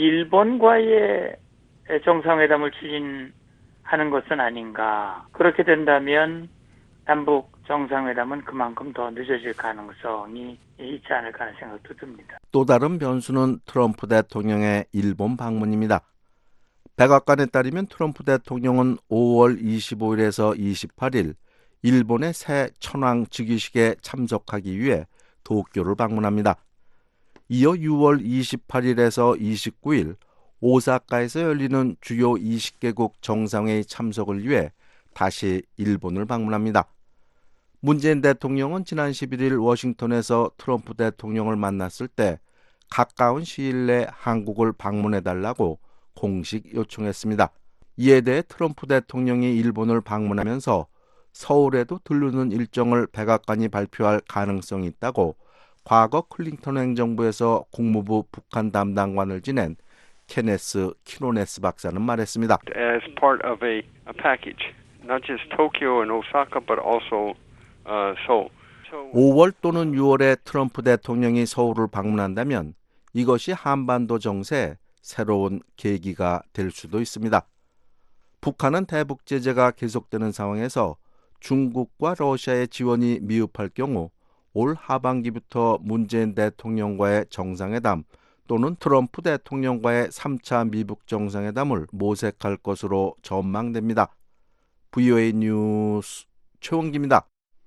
일본과의 정상회담을 추진하는 것은 아닌가. 그렇게 된다면 남북 정상회담은 그만큼 더 늦어질 가능성이 있지 않을까 하는 생각도 듭니다. 또 다른 변수는 트럼프 대통령의 일본 방문입니다. 백악관에 따르면 트럼프 대통령은 오월 이십오일에서 이십팔일 일본의 새 천황 즉위식에 참석하기 위해 도쿄를 방문합니다. 이어 유월 이십팔일에서 이십구일 오사카에서 열리는 주요 이십 개국 정상회의 참석을 위해 다시 일본을 방문합니다. 문재인 대통령은 지난 십일일 워싱턴에서 트럼프 대통령을 만났을 때 가까운 시일 내 한국을 방문해달라고 공식 요청했습니다. 이에 대해 트럼프 대통령이 일본을 방문하면서 서울에도 들르는 일정을 백악관이 발표할 가능성이 있다고 과거 클린턴 행정부에서 국무부 북한 담당관을 지낸 케네스 키노네스 박사는 말했습니다. As part of a, a package, not just Tokyo and Osaka, but also uh, Seoul. 오월 또는 유월에 트럼프 대통령이 서울을 방문한다면 이것이 한반도 정세에 새로운 계기가 될 수도 있습니다. 북한은 대북 제재가 계속되는 상황에서 중국과 러시아의 지원이 미흡할 경우 올 하반기부터 문재인 대통령과의 정상회담 또는 트럼프 대통령과의 삼 차 미북 정상회담을 모색할 것으로 전망됩니다. 브이오에이 뉴스 최원기입니다.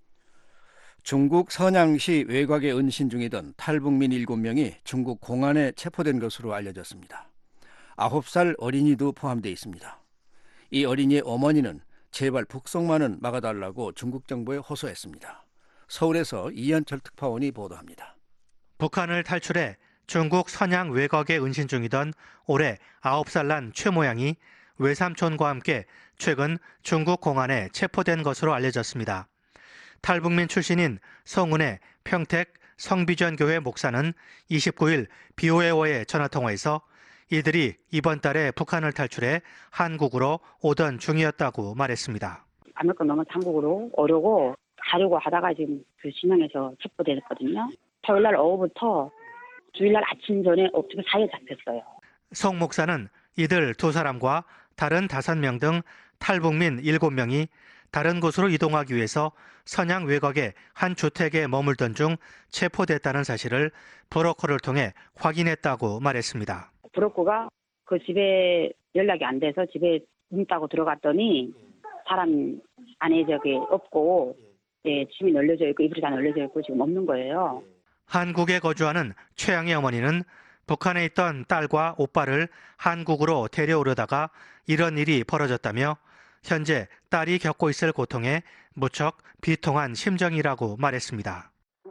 중국 선양시 외곽에 은신 중이던 탈북민 일곱 명이 중국 공안에 체포된 것으로 알려졌습니다. 아홉 살 어린이도 포함되어 있습니다. 이 어린이의 어머니는 제발 북송만은 막아달라고 중국 정부에 호소했습니다. 서울에서 이현철 특파원이 보도합니다. 북한을 탈출해 중국 선양 외곽에 은신 중이던 올해 아홉 살 난 최 모양이 외삼촌과 함께 최근 중국 공안에 체포된 것으로 알려졌습니다. 탈북민 출신인 성운의 평택 성비전교회 목사는 이십구 일 비오에이와의 전화통화에서 이들이 이번 달에 북한을 탈출해 한국으로 오던 중이었다고 말했습니다. 아메리카 넘어서 한국으로 오려고 가려고 하다가 지금 그 신양에서 체포됐거든요. 토요일날 오후부터 주일날 아침 전에 어떻게 사이에 잡혔어요. 성 목사는 이들 두 사람과 다른 다섯 명 등 탈북민 일곱 명이 다른 곳으로 이동하기 위해서 선양 외곽의 한 주택에 머물던 중 체포됐다는 사실을 브로커를 통해 확인했다고 말했습니다. 브로커가 그 집에 연락이 안 돼서 집에 문 따고 들어갔더니 사람 안에 저기 없고 예, 짐이 널려져 있고 이불이 다 널려져 있고 지금 없는 거예요. 한국에 거주하는 최양의 어머니는 북한에 있던 딸과 오빠를 한국으로 데려오려다가 이런 일이 벌어졌다며 현재 딸이 겪고 있을 고통에 무척 비통한 심정이라고 말했습니다.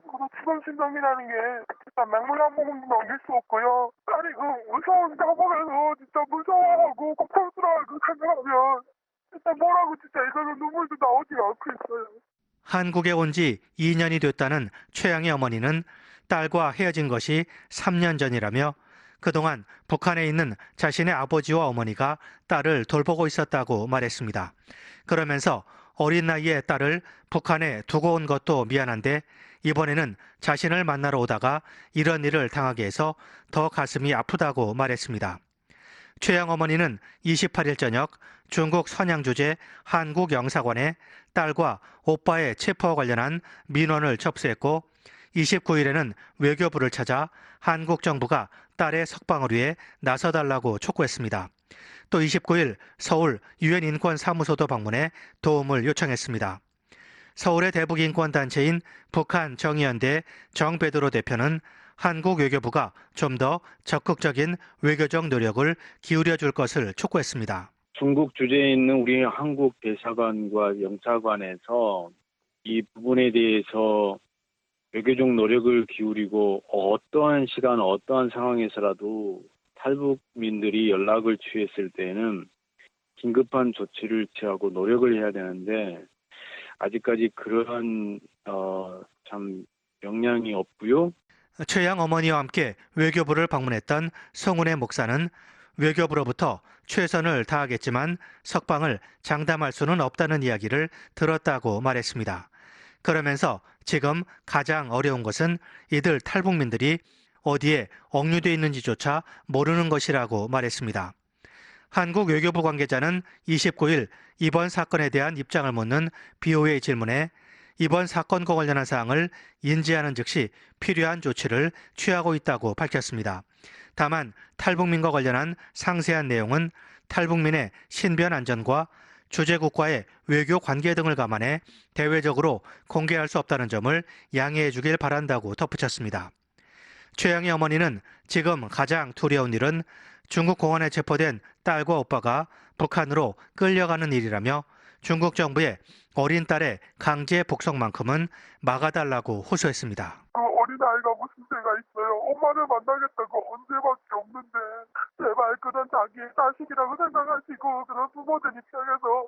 추방신청이라는 게 진짜 맹물 한 모금도 넘길 수 없고요. 딸이 그 무서운 상황에서 진짜 무서워하고 고통스러워하고 생각하면 진짜 뭐라고 진짜 이거는 눈물도 나오지 않고 있어요. 한국에 온 지 이 년이 됐다는 최양의 어머니는 딸과 헤어진 것이 삼 년 전이라며 그동안 북한에 있는 자신의 아버지와 어머니가 딸을 돌보고 있었다고 말했습니다. 그러면서 어린 나이에 딸을 북한에 두고 온 것도 미안한데 이번에는 자신을 만나러 오다가 이런 일을 당하게 해서 더 가슴이 아프다고 말했습니다. 최양 어머니는 이십팔 일 저녁 중국 선양 주재 한국 영사관에 딸과 오빠의 체포와 관련한 민원을 접수했고 이십구 일에는 외교부를 찾아 한국 정부가 딸의 석방을 위해 나서달라고 촉구했습니다. 또 이십구 일 서울 유엔 인권사무소도 방문해 도움을 요청했습니다. 서울의 대북 인권단체인 북한 정의연대 정베드로 대표는 한국 외교부가 좀 더 적극적인 외교적 노력을 기울여 줄 것을 촉구했습니다. 중국 주재에 있는 우리 한국 대사관과 영사관에서 이 부분에 대해서 외교적 노력을 기울이고 어떠한 시간, 어떠한 상황에서라도 탈북민들이 연락을 취했을 때는 긴급한 조치를 취하고 노력을 해야 되는데 아직까지 그러한 어, 참 역량이 없고요. 최양 어머니와 함께 외교부를 방문했던 성운의 목사는 외교부로부터 최선을 다하겠지만 석방을 장담할 수는 없다는 이야기를 들었다고 말했습니다. 그러면서 지금 가장 어려운 것은 이들 탈북민들이 어디에 억류돼 있는지조차 모르는 것이라고 말했습니다. 한국 외교부 관계자는 이십구 일 이번 사건에 대한 입장을 묻는 비오에이 질문에 이번 사건과 관련한 사항을 인지하는 즉시 필요한 조치를 취하고 있다고 밝혔습니다. 다만 탈북민과 관련한 상세한 내용은 탈북민의 신변 안전과 주재국과의 외교 관계 등을 감안해 대외적으로 공개할 수 없다는 점을 양해해 주길 바란다고 덧붙였습니다. 최양의 어머니는 지금 가장 두려운 일은 중국 공안에 체포된 딸과 오빠가 북한으로 끌려가는 일이라며 중국 정부의 어린 딸의 강제 복속만큼은 막아달라고 호소했습니다. 그 어린아이가 무슨 죄가 있어요. 엄마를 만나겠다고 언제밖에 없는데 제발 그런 자기의 자식이라고 생각하시고 그런 부모들 입장에서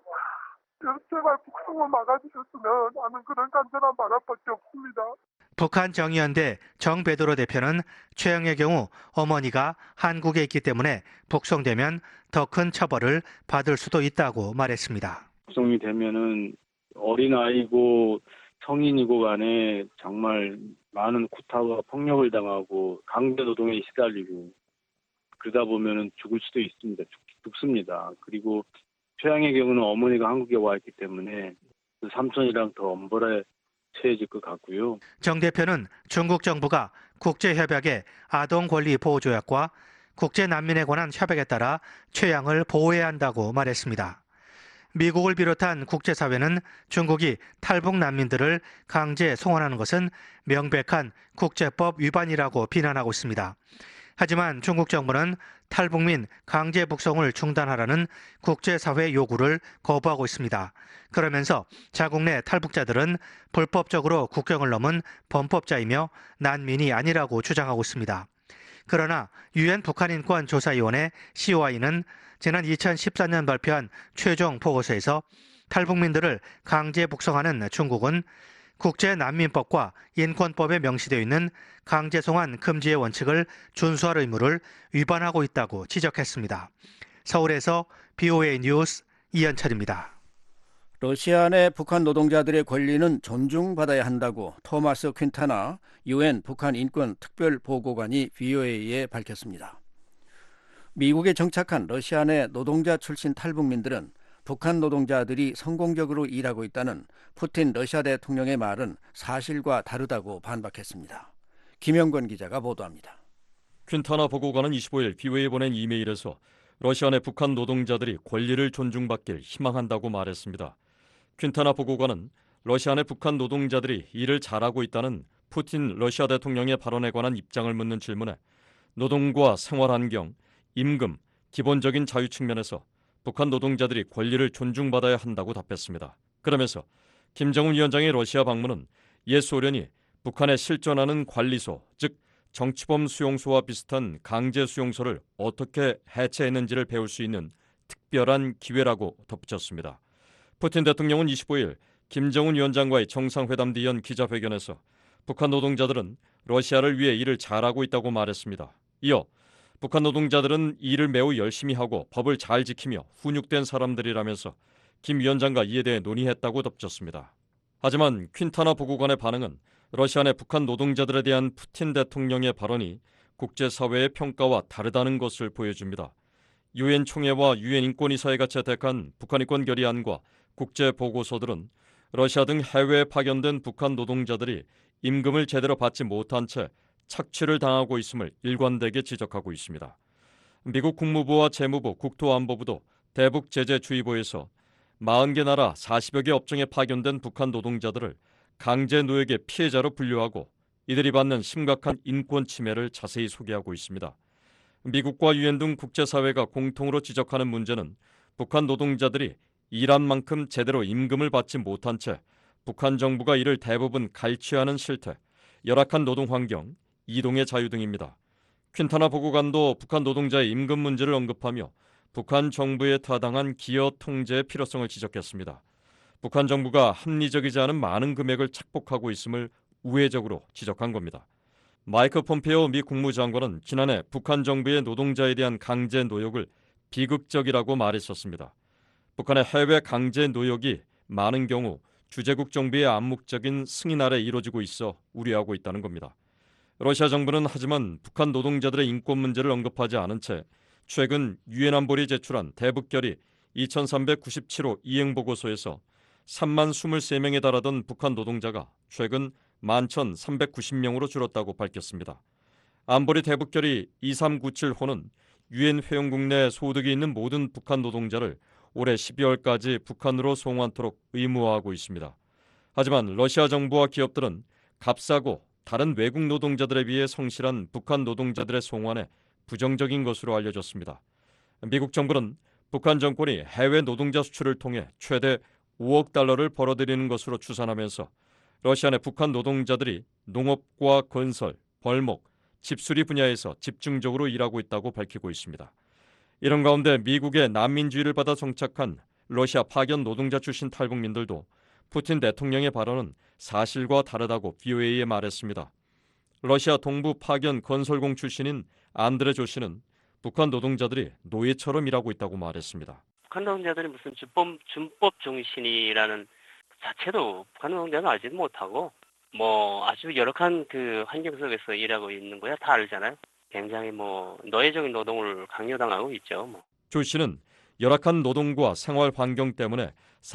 제발 북송을 막아주셨으면 하는 그런 간절한 바람밖에 없습니다. 북한 정의연대 정베드로 대표는 최양의 경우 어머니가 한국에 있기 때문에 북송되면 더 큰 처벌을 받을 수도 있다고 말했습니다. 북송이 되면은 어린아이고 성인이고 간에 정말 많은 구타와 폭력을 당하고 강제노동에 시달리고 그러다 보면은 죽을 수도 있습니다. 죽, 죽습니다. 그리고 최양의 경우는 어머니가 한국에 와 있기 때문에 그 삼촌이랑 더 엄벌에 처해질 것 같고요. 정 대표는 중국 정부가 국제협약의 아동권리보호조약과 국제난민에 관한 협약에 따라 최양을 보호해야 한다고 말했습니다. 미국을 비롯한 국제사회는 중국이 탈북 난민들을 강제 송환하는 것은 명백한 국제법 위반이라고 비난하고 있습니다. 하지만 중국 정부는 탈북민 강제 북송을 중단하라는 국제사회 요구를 거부하고 있습니다. 그러면서 자국 내 탈북자들은 불법적으로 국경을 넘은 범법자이며 난민이 아니라고 주장하고 있습니다. 그러나 유엔 북한인권조사위원회 씨오아이는 지난 이천십사 년 발표한 최종 보고서에서 탈북민들을 강제 북송하는 중국은 국제난민법과 인권법에 명시되어 있는 강제송환 금지의 원칙을 준수할 의무를 위반하고 있다고 지적했습니다. 서울에서 비오에이 뉴스 이현철입니다. 러시아 내 북한 노동자들의 권리는 존중받아야 한다고 토마스 퀸타나 유엔 북한 인권 특별 보고관이 비오에이에 밝혔습니다. 미국에 정착한 러시아 내 노동자 출신 탈북민들은 북한 노동자들이 성공적으로 일하고 있다는 푸틴 러시아 대통령의 말은 사실과 다르다고 반박했습니다. 김영권 기자가 보도합니다. 퀸타나 보고관은 이십오일 비오에이에 보낸 이메일에서 러시아 내 북한 노동자들이 권리를 존중받길 희망한다고 말했습니다. 퀸타나 보고관은 러시아 내 북한 노동자들이 일을 잘하고 있다는 푸틴 러시아 대통령의 발언에 관한 입장을 묻는 질문에 노동과 생활환경, 임금, 기본적인 자유 측면에서 북한 노동자들이 권리를 존중받아야 한다고 답했습니다. 그러면서 김정은 위원장의 러시아 방문은 옛 소련이 북한에 실존하는 관리소, 즉 정치범 수용소와 비슷한 강제 수용소를 어떻게 해체했는지를 배울 수 있는 특별한 기회라고 덧붙였습니다. 푸틴 대통령은 이십오일 김정은 위원장과의 정상회담 뒤 연 기자회견에서 북한 노동자들은 러시아를 위해 일을 잘하고 있다고 말했습니다. 이어 북한 노동자들은 일을 매우 열심히 하고 법을 잘 지키며 훈육된 사람들이라면서 김 위원장과 이에 대해 논의했다고 덧붙였습니다. 하지만 퀸타나 보고관의 반응은 러시아 내 북한 노동자들에 대한 푸틴 대통령의 발언이 국제사회의 평가와 다르다는 것을 보여줍니다. 유엔 총회와 유엔 인권이사회가 채택한 북한 인권 결의안과 국제 보고서들은 러시아 등 해외에 파견된 북한 노동자들이 임금을 제대로 받지 못한 채 착취를 당하고 있음을 일관되게 지적하고 있습니다. 미국 국무부와 재무부, 국토안보부도 대북 제재주의보에서 사십 개 나라 사십여 개 업종에 파견된 북한 노동자들을 강제 노역의 피해자로 분류하고 이들이 받는 심각한 인권 침해를 자세히 소개하고 있습니다. 미국과 유엔 등 국제사회가 공통으로 지적하는 문제는 북한 노동자들이 일한 만큼 제대로 임금을 받지 못한 채 북한 정부가 이를 대부분 갈취하는 실태, 열악한 노동 환경, 이동의 자유 등입니다. 퀸타나 보고관도 북한 노동자의 임금 문제를 언급하며 북한 정부의 타당한 기여 통제의 필요성을 지적했습니다. 북한 정부가 합리적이지 않은 많은 금액을 착복하고 있음을 우회적으로 지적한 겁니다. 마이크 폼페오 미 국무장관은 지난해 북한 정부의 노동자에 대한 강제 노역을 비극적이라고 말했었습니다. 북한의 해외 강제 노역이 많은 경우 주재국 정부의 암묵적인 승인 아래 이루어지고 있어 우려하고 있다는 겁니다. 러시아 정부는 하지만 북한 노동자들의 인권 문제를 언급하지 않은 채 최근 유엔 안보리 제출한 대북결의 이천삼백구십칠 호 이행보고서에서 삼만 이십삼 명에 달하던 북한 노동자가 최근 만 천삼백구십 명으로 줄었다고 밝혔습니다. 안보리 대북결의 이삼구칠 호는 유엔 회원국 내 소득이 있는 모든 북한 노동자를 올해 십이월까지 북한으로 송환토록 의무화하고 있습니다. 하지만 러시아 정부와 기업들은 값싸고 다른 외국 노동자들에 비해 성실한 북한 노동자들의 송환에 부정적인 것으로 알려졌습니다. 미국 정부는 북한 정권이 해외 노동자 수출을 통해 최대 오억 달러를 벌어들이는 것으로 추산하면서 러시아 내 북한 노동자들이 농업과 건설, 벌목, 집수리 분야에서 집중적으로 일하고 있다고 밝히고 있습니다. 이런 가운데 미국의 난민주의를 받아 정착한 러시아 파견 노동자 출신 탈북민들도 푸틴 대통령의 발언은 사실과 다르다고 비오에이에 말했습니다. 러시아 동부 파견 건설공 출신인 안드레 조 씨는 북한 노동자들이 노예처럼 일하고 있다고 말했습니다. 북한 노동자들이 무슨 준법, 준법 정신이라는 자체도 북한 노동자는 알지도 못하고 뭐 아주 열악한 그 환경 속에서 일하고 있는 거야 다 알잖아요. 굉장히 뭐 노예적인 노동을 강요당하고 있죠. 뭐. 조 씨는 열악한 노동과 생활 환경 때문에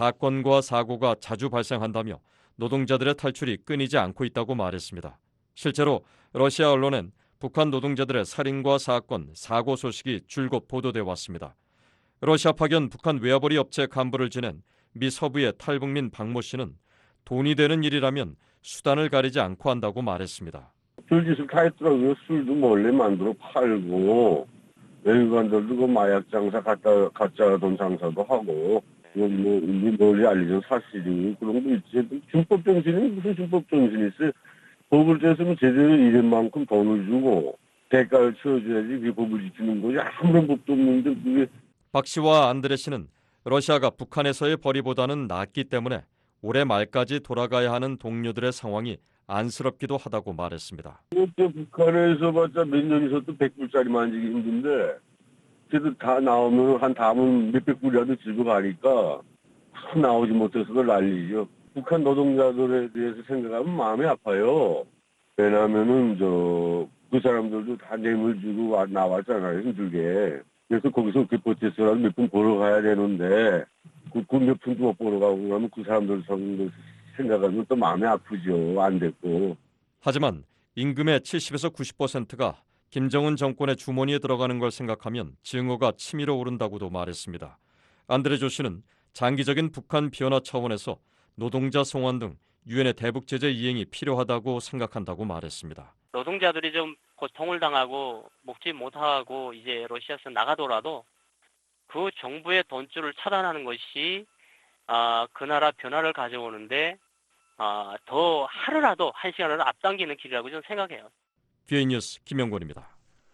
사건과 사고가 자주 발생한다며 노동자들의 탈출이 끊이지 않고 있다고 말했습니다. 실제로 러시아 언론엔 북한 노동자들의 살인과 사건, 사고 소식이 줄곧 보도돼 왔습니다. 러시아 파견 북한 외화벌이 업체 간부를 지낸 미 서부의 탈북민 박모 씨는 돈이 되는 일이라면 수단을 가리지 않고 한다고 말했습니다. 별짓을 다 했더라고요. 술도 몰래 만들어 팔고 외교관들도 그 마약 장사 가짜 가짜 돈 장사도 하고 뭐 널리 알려진 사실이 그런 거 있지. 준법 정신이 무슨 준법 정신이 있어요? 법을 떼서는 제대로 일한 만큼 돈을 주고 대가를 치러줘야지 그게 법을 지키는 거지. 아무런 법도 없는데 그게. 박 씨와 안드레 씨는 러시아가 북한에서의 벌이보다는 낫기 때문에 올해 말까지 돌아가야 하는 동료들의 상황이 안쓰럽기도 하다고 말했습니다. 북한에서 봤자 몇 년 있어도 백 불짜리 만지기 힘든데 그래도 다 나오면 한 다음은 몇백 불이라도 집에 가니까 나오지 못해서 그걸 난리죠. 북한 노동자들에 대해서 생각하면 마음이 아파요. 왜냐하면은 저 그 사람들도 다 뇌물 주고 나왔잖아요, 힘들게. 그래서 거기서 그렇게 버텨서라도 몇 푼 벌어가야 되는데 그 몇 푼도 못 벌어가고 그러면 그 사람들 생각하면 또 마음이 아프죠. 안 됐고. 하지만 임금의 칠십에서 구십 퍼센트가 김정은 정권의 주머니에 들어가는 걸 생각하면 증오가 치밀어 오른다고도 말했습니다. 안드레 조 씨는 장기적인 북한 비현화 차원에서 노동자 송환 등 유엔의 대북 제재 이행이 필요하다고 생각한다고 말했습니다. 노동자들이 좀 고통을 당하고 먹지 못하고 이제 러시아에서 나가더라도 그 정부의 돈줄을 차단하는 것이 아, 그 나라 변화를 가져오는데 아, 더 하루라도 한 시간을 앞당기는 길이라고 저는 생각해요. 비에이 뉴스 김영권입니다.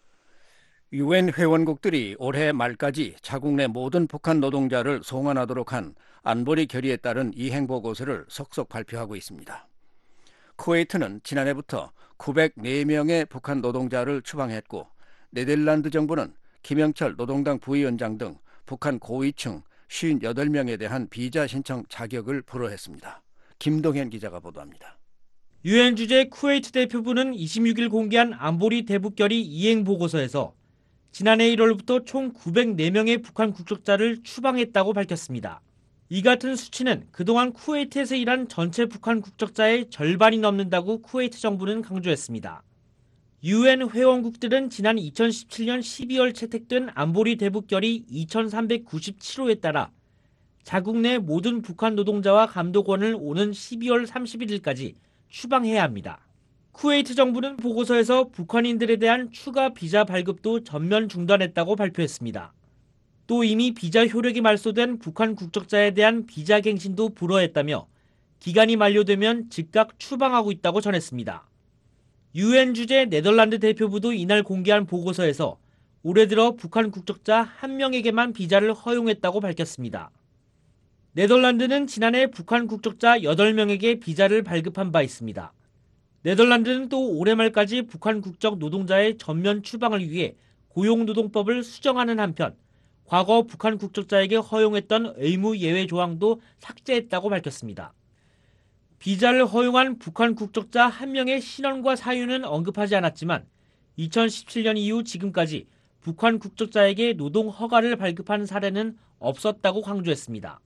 유엔 회원국들이 올해 말까지 자국 내 모든 북한 노동자를 송환하도록 한 안보리 결의에 따른 이행 보고서를 속속 발표하고 있습니다. 쿠웨이트는 지난해부터 구백사 명의 북한 노동자를 추방했고 네덜란드 정부는 김영철 노동당 부위원장 등 북한 고위층 오십팔 명에 대한 비자 신청 자격을 불허했습니다. 김동현 기자가 보도합니다. 유엔 주재 쿠웨이트 대표부는 이십육 일 공개한 안보리 대북결의 이행 보고서에서 지난해 일월부터 총 구백사 명의 북한 국적자를 추방했다고 밝혔습니다. 이 같은 수치는 그동안 쿠웨이트에서 일한 전체 북한 국적자의 절반이 넘는다고 쿠웨이트 정부는 강조했습니다. 유엔 회원국들은 지난 이천십칠 년 십이월 채택된 안보리 대북결의 이천삼백구십칠 호에 따라 자국 내 모든 북한 노동자와 감독원을 오는 십이월 삼십일일까지 추방해야 합니다. 쿠웨이트 정부는 보고서에서 북한인들에 대한 추가 비자 발급도 전면 중단했다고 발표했습니다. 또 이미 비자 효력이 말소된 북한 국적자에 대한 비자 갱신도 불허했다며 기간이 만료되면 즉각 추방하고 있다고 전했습니다. 유엔 주재 네덜란드 대표부도 이날 공개한 보고서에서 올해 들어 북한 국적자 한 명에게만 비자를 허용했다고 밝혔습니다. 네덜란드는 지난해 북한 국적자 여덟 명에게 비자를 발급한 바 있습니다. 네덜란드는 또 올해 말까지 북한 국적 노동자의 전면 추방을 위해 고용노동법을 수정하는 한편 과거 북한 국적자에게 허용했던 의무 예외 조항도 삭제했다고 밝혔습니다. 비자를 허용한 북한 국적자 한 명의 신원과 사유는 언급하지 않았지만 이천십칠 년 이후 지금까지 북한 국적자에게 노동 허가를 발급한 사례는 없었다고 강조했습니다.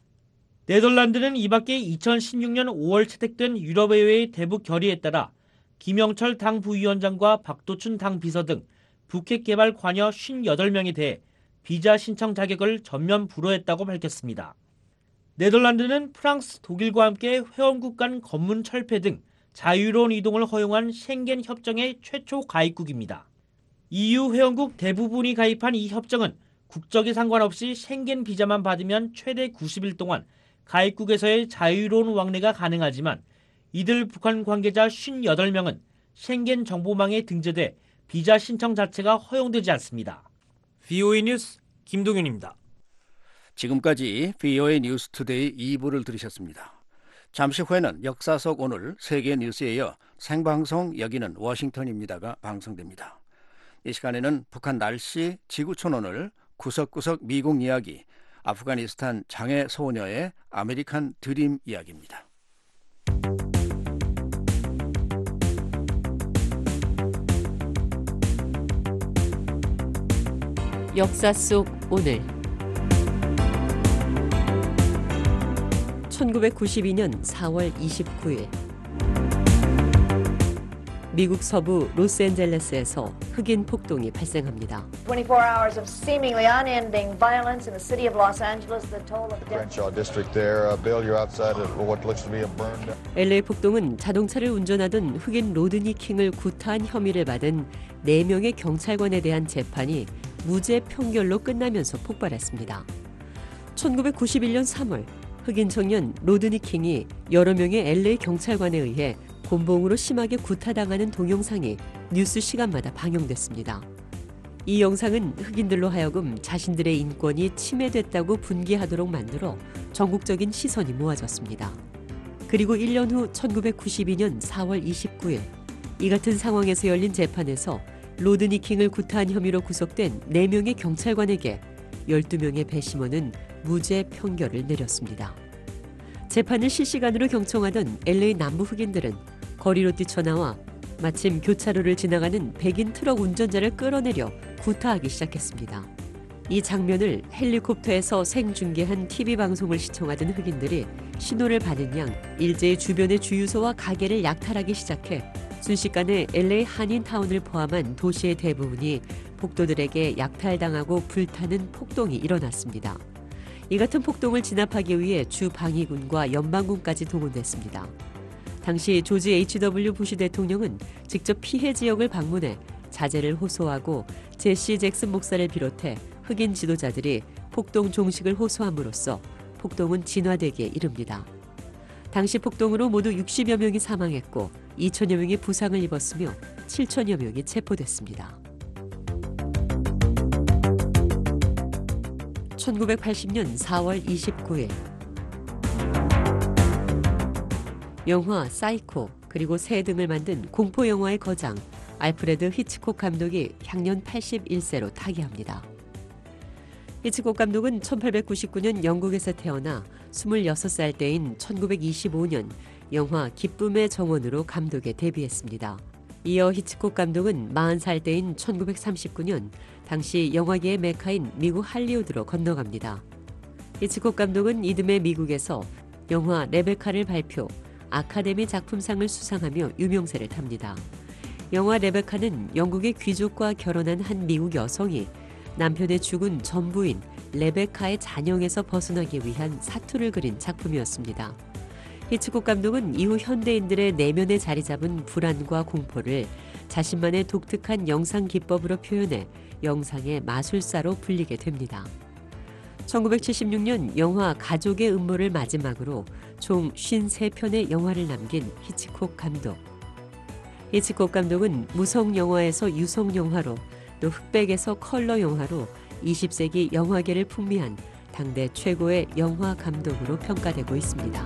네덜란드는 이 밖에 이천십육 년 오월 채택된 유럽의회의 대북 결의에 따라 김영철 당 부위원장과 박도춘 당 비서 등 북핵 개발 관여 오십팔 명에 대해 비자 신청 자격을 전면 불허했다고 밝혔습니다. 네덜란드는 프랑스, 독일과 함께 회원국 간 검문 철폐 등 자유로운 이동을 허용한 쉥겐 협정의 최초 가입국입니다. 이유 회원국 대부분이 가입한 이 협정은 국적에 상관없이 쉥겐 비자만 받으면 최대 구십 일 동안 가입국에서의 자유로운 왕래가 가능하지만 이들 북한 관계자 오십팔 명은 쉥겐 정보망에 등재돼 비자 신청 자체가 허용되지 않습니다. 비오에이 뉴스 김동윤입니다. 지금까지 비오에이 뉴스투데이 이 부를 들으셨습니다. 잠시 후에는 역사 속 오늘 세계 뉴스에 이어 생방송 여기는 워싱턴입니다가 방송됩니다. 이 시간에는 북한 날씨, 지구촌 오늘, 구석구석 미국 이야기, 아프가니스탄 장애 소녀의 아메리칸 드림 이야기입니다. 역사 속 오늘 천구백구십이 년 사월 이십구 일 미국 서부 로스앤젤레스에서 흑인 폭동이 발생합니다. twenty-four hours of seemingly unending violence in the city of Los Angeles. The toll of death. Crenshaw District there. Uh, Bill, you're outside of what looks to be a burned. 엘에이 폭동은 자동차를 운전하던 흑인 로드니 킹을 구타한 혐의를 받은 네 명의 경찰관에 대한 재판이 무죄 판결로 끝나면서 폭발했습니다. 천구백구십일 년 삼월 흑인 청년 로드니 킹이 여러 명의 엘에이 경찰관에 의해 곤봉으로 심하게 구타당하는 동영상이 뉴스 시간마다 방영됐습니다. 이 영상은 흑인들로 하여금 자신들의 인권이 침해됐다고 분개하도록 만들어 전국적인 시선이 모아졌습니다. 그리고 일 년 후 천구백구십이 년 사월 이십구일 이 같은 상황에서 열린 재판에서 로드니 킹을 구타한 혐의로 구속된 네 명의 경찰관에게 열두 명의 배심원은 무죄 판결을 내렸습니다. 재판을 실시간으로 경청하던 엘에이 남부 흑인들은 거리로 뛰쳐나와 마침 교차로를 지나가는 백인 트럭 운전자를 끌어내려 구타하기 시작했습니다. 이 장면을 헬리콥터에서 생중계한 티비 방송을 시청하던 흑인들이 신호를 받은 양 일제히 주변의 주유소와 가게를 약탈하기 시작해 순식간에 엘에이 한인타운을 포함한 도시의 대부분이 폭도들에게 약탈당하고 불타는 폭동이 일어났습니다. 이 같은 폭동을 진압하기 위해 주 방위군과 연방군까지 동원됐습니다. 당시 조지 에이치 더블유 부시 대통령은 직접 피해 지역을 방문해 자제를 호소하고 제시 잭슨 목사를 비롯해 흑인 지도자들이 폭동 종식을 호소함으로써 폭동은 진화되기에 이릅니다. 당시 폭동으로 모두 육십여 명이 사망했고 이천여 명이 부상을 입었으며 칠천여 명이 체포됐습니다. 천구백팔십 년 사월 이십구일 영화 사이코 그리고 새 등을 만든 공포 영화의 거장 알프레드 히치콕 감독이 향년 팔십일 세로 타계합니다. 히치콕 감독은 천팔백구십구 년 영국에서 태어나 스물여섯 살 때인 천구백이십오 년 영화 기쁨의 정원으로 감독에 데뷔했습니다. 이어 히치콕 감독은 마흔 살 때인 천구백삼십구 년 당시 영화계의 메카인 미국 할리우드로 건너갑니다. 히치콕 감독은 이듬해 미국에서 영화 레베카를 발표, 아카데미 작품상을 수상하며 유명세를 탑니다. 영화 레베카는 영국의 귀족과 결혼한 한 미국 여성이 남편의 죽은 전부인 레베카의 잔영에서 벗어나기 위한 사투를 그린 작품이었습니다. 히치콕 감독은 이후 현대인들의 내면에 자리 잡은 불안과 공포를 자신만의 독특한 영상 기법으로 표현해 영상의 마술사로 불리게 됩니다. 천구백칠십육 년 영화 가족의 음모를 마지막으로 총 오십삼 편의 영화를 남긴 히치콕 감독. 히치콕 감독은 무성 영화에서 유성 영화로 또 흑백에서 컬러 영화로 이십 세기 영화계를 풍미한 당대 최고의 영화 감독으로 평가되고 있습니다.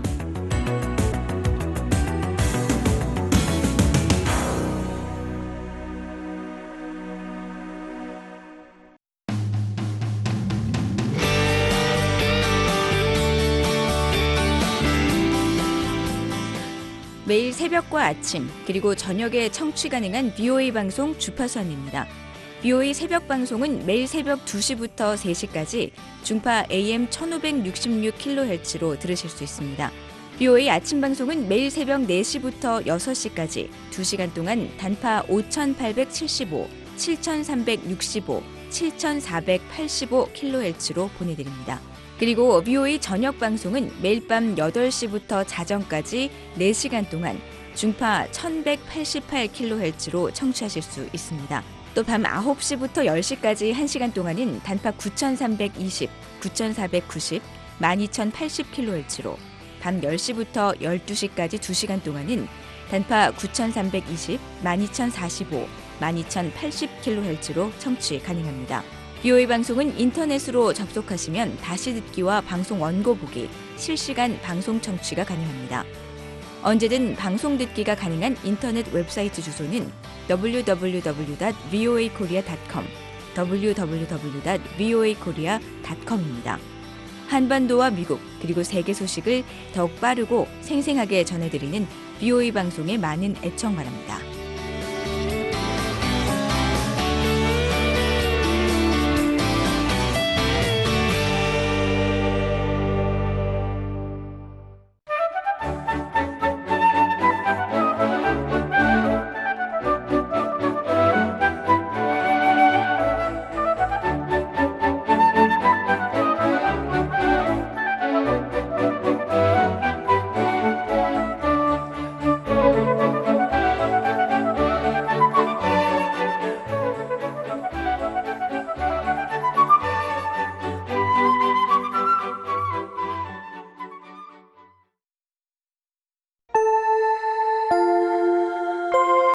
매일 새벽과 아침 그리고 저녁에 청취 가능한 비오에이 방송 주파수입니다. 비오에이 새벽 방송은 매일 새벽 두 시부터 세 시까지 중파 에이엠 천오백육십육 킬로헤르츠로 들으실 수 있습니다. 비오에이 아침 방송은 매일 새벽 네 시부터 여섯 시까지 두 시간 동안 단파 오천팔백칠십오, 칠천삼백육십오, 칠천사백팔십오 킬로헤르츠로 보내드립니다. 그리고 비오에이 저녁 방송은 매일 밤 여덟 시부터 자정까지 네 시간 동안 중파 천백팔십팔 킬로헤르츠로 청취하실 수 있습니다. 또 밤 아홉 시부터 열 시까지 한 시간 동안은 단파 구천삼백이십, 구천사백구십, 만 이천팔십 킬로헤르츠로 밤 열 시부터 열두 시까지 두 시간 동안은 단파 구천삼백이십, 만 이천사십오, 만 이천팔십 킬로헤르츠로 청취 가능합니다. 비오에이 방송은 인터넷으로 접속하시면 다시 듣기와 방송 원고 보기, 실시간 방송 청취가 가능합니다. 언제든 방송 듣기가 가능한 인터넷 웹사이트 주소는 더블유 더블유 더블유 닷 브이오에이 코리아 닷 컴, 더블유 더블유 더블유 닷 브이오에이 코리아 닷 컴입니다. 한반도와 미국 그리고 세계 소식을 더욱 빠르고 생생하게 전해드리는 비오에이 방송의 많은 애청 바랍니다.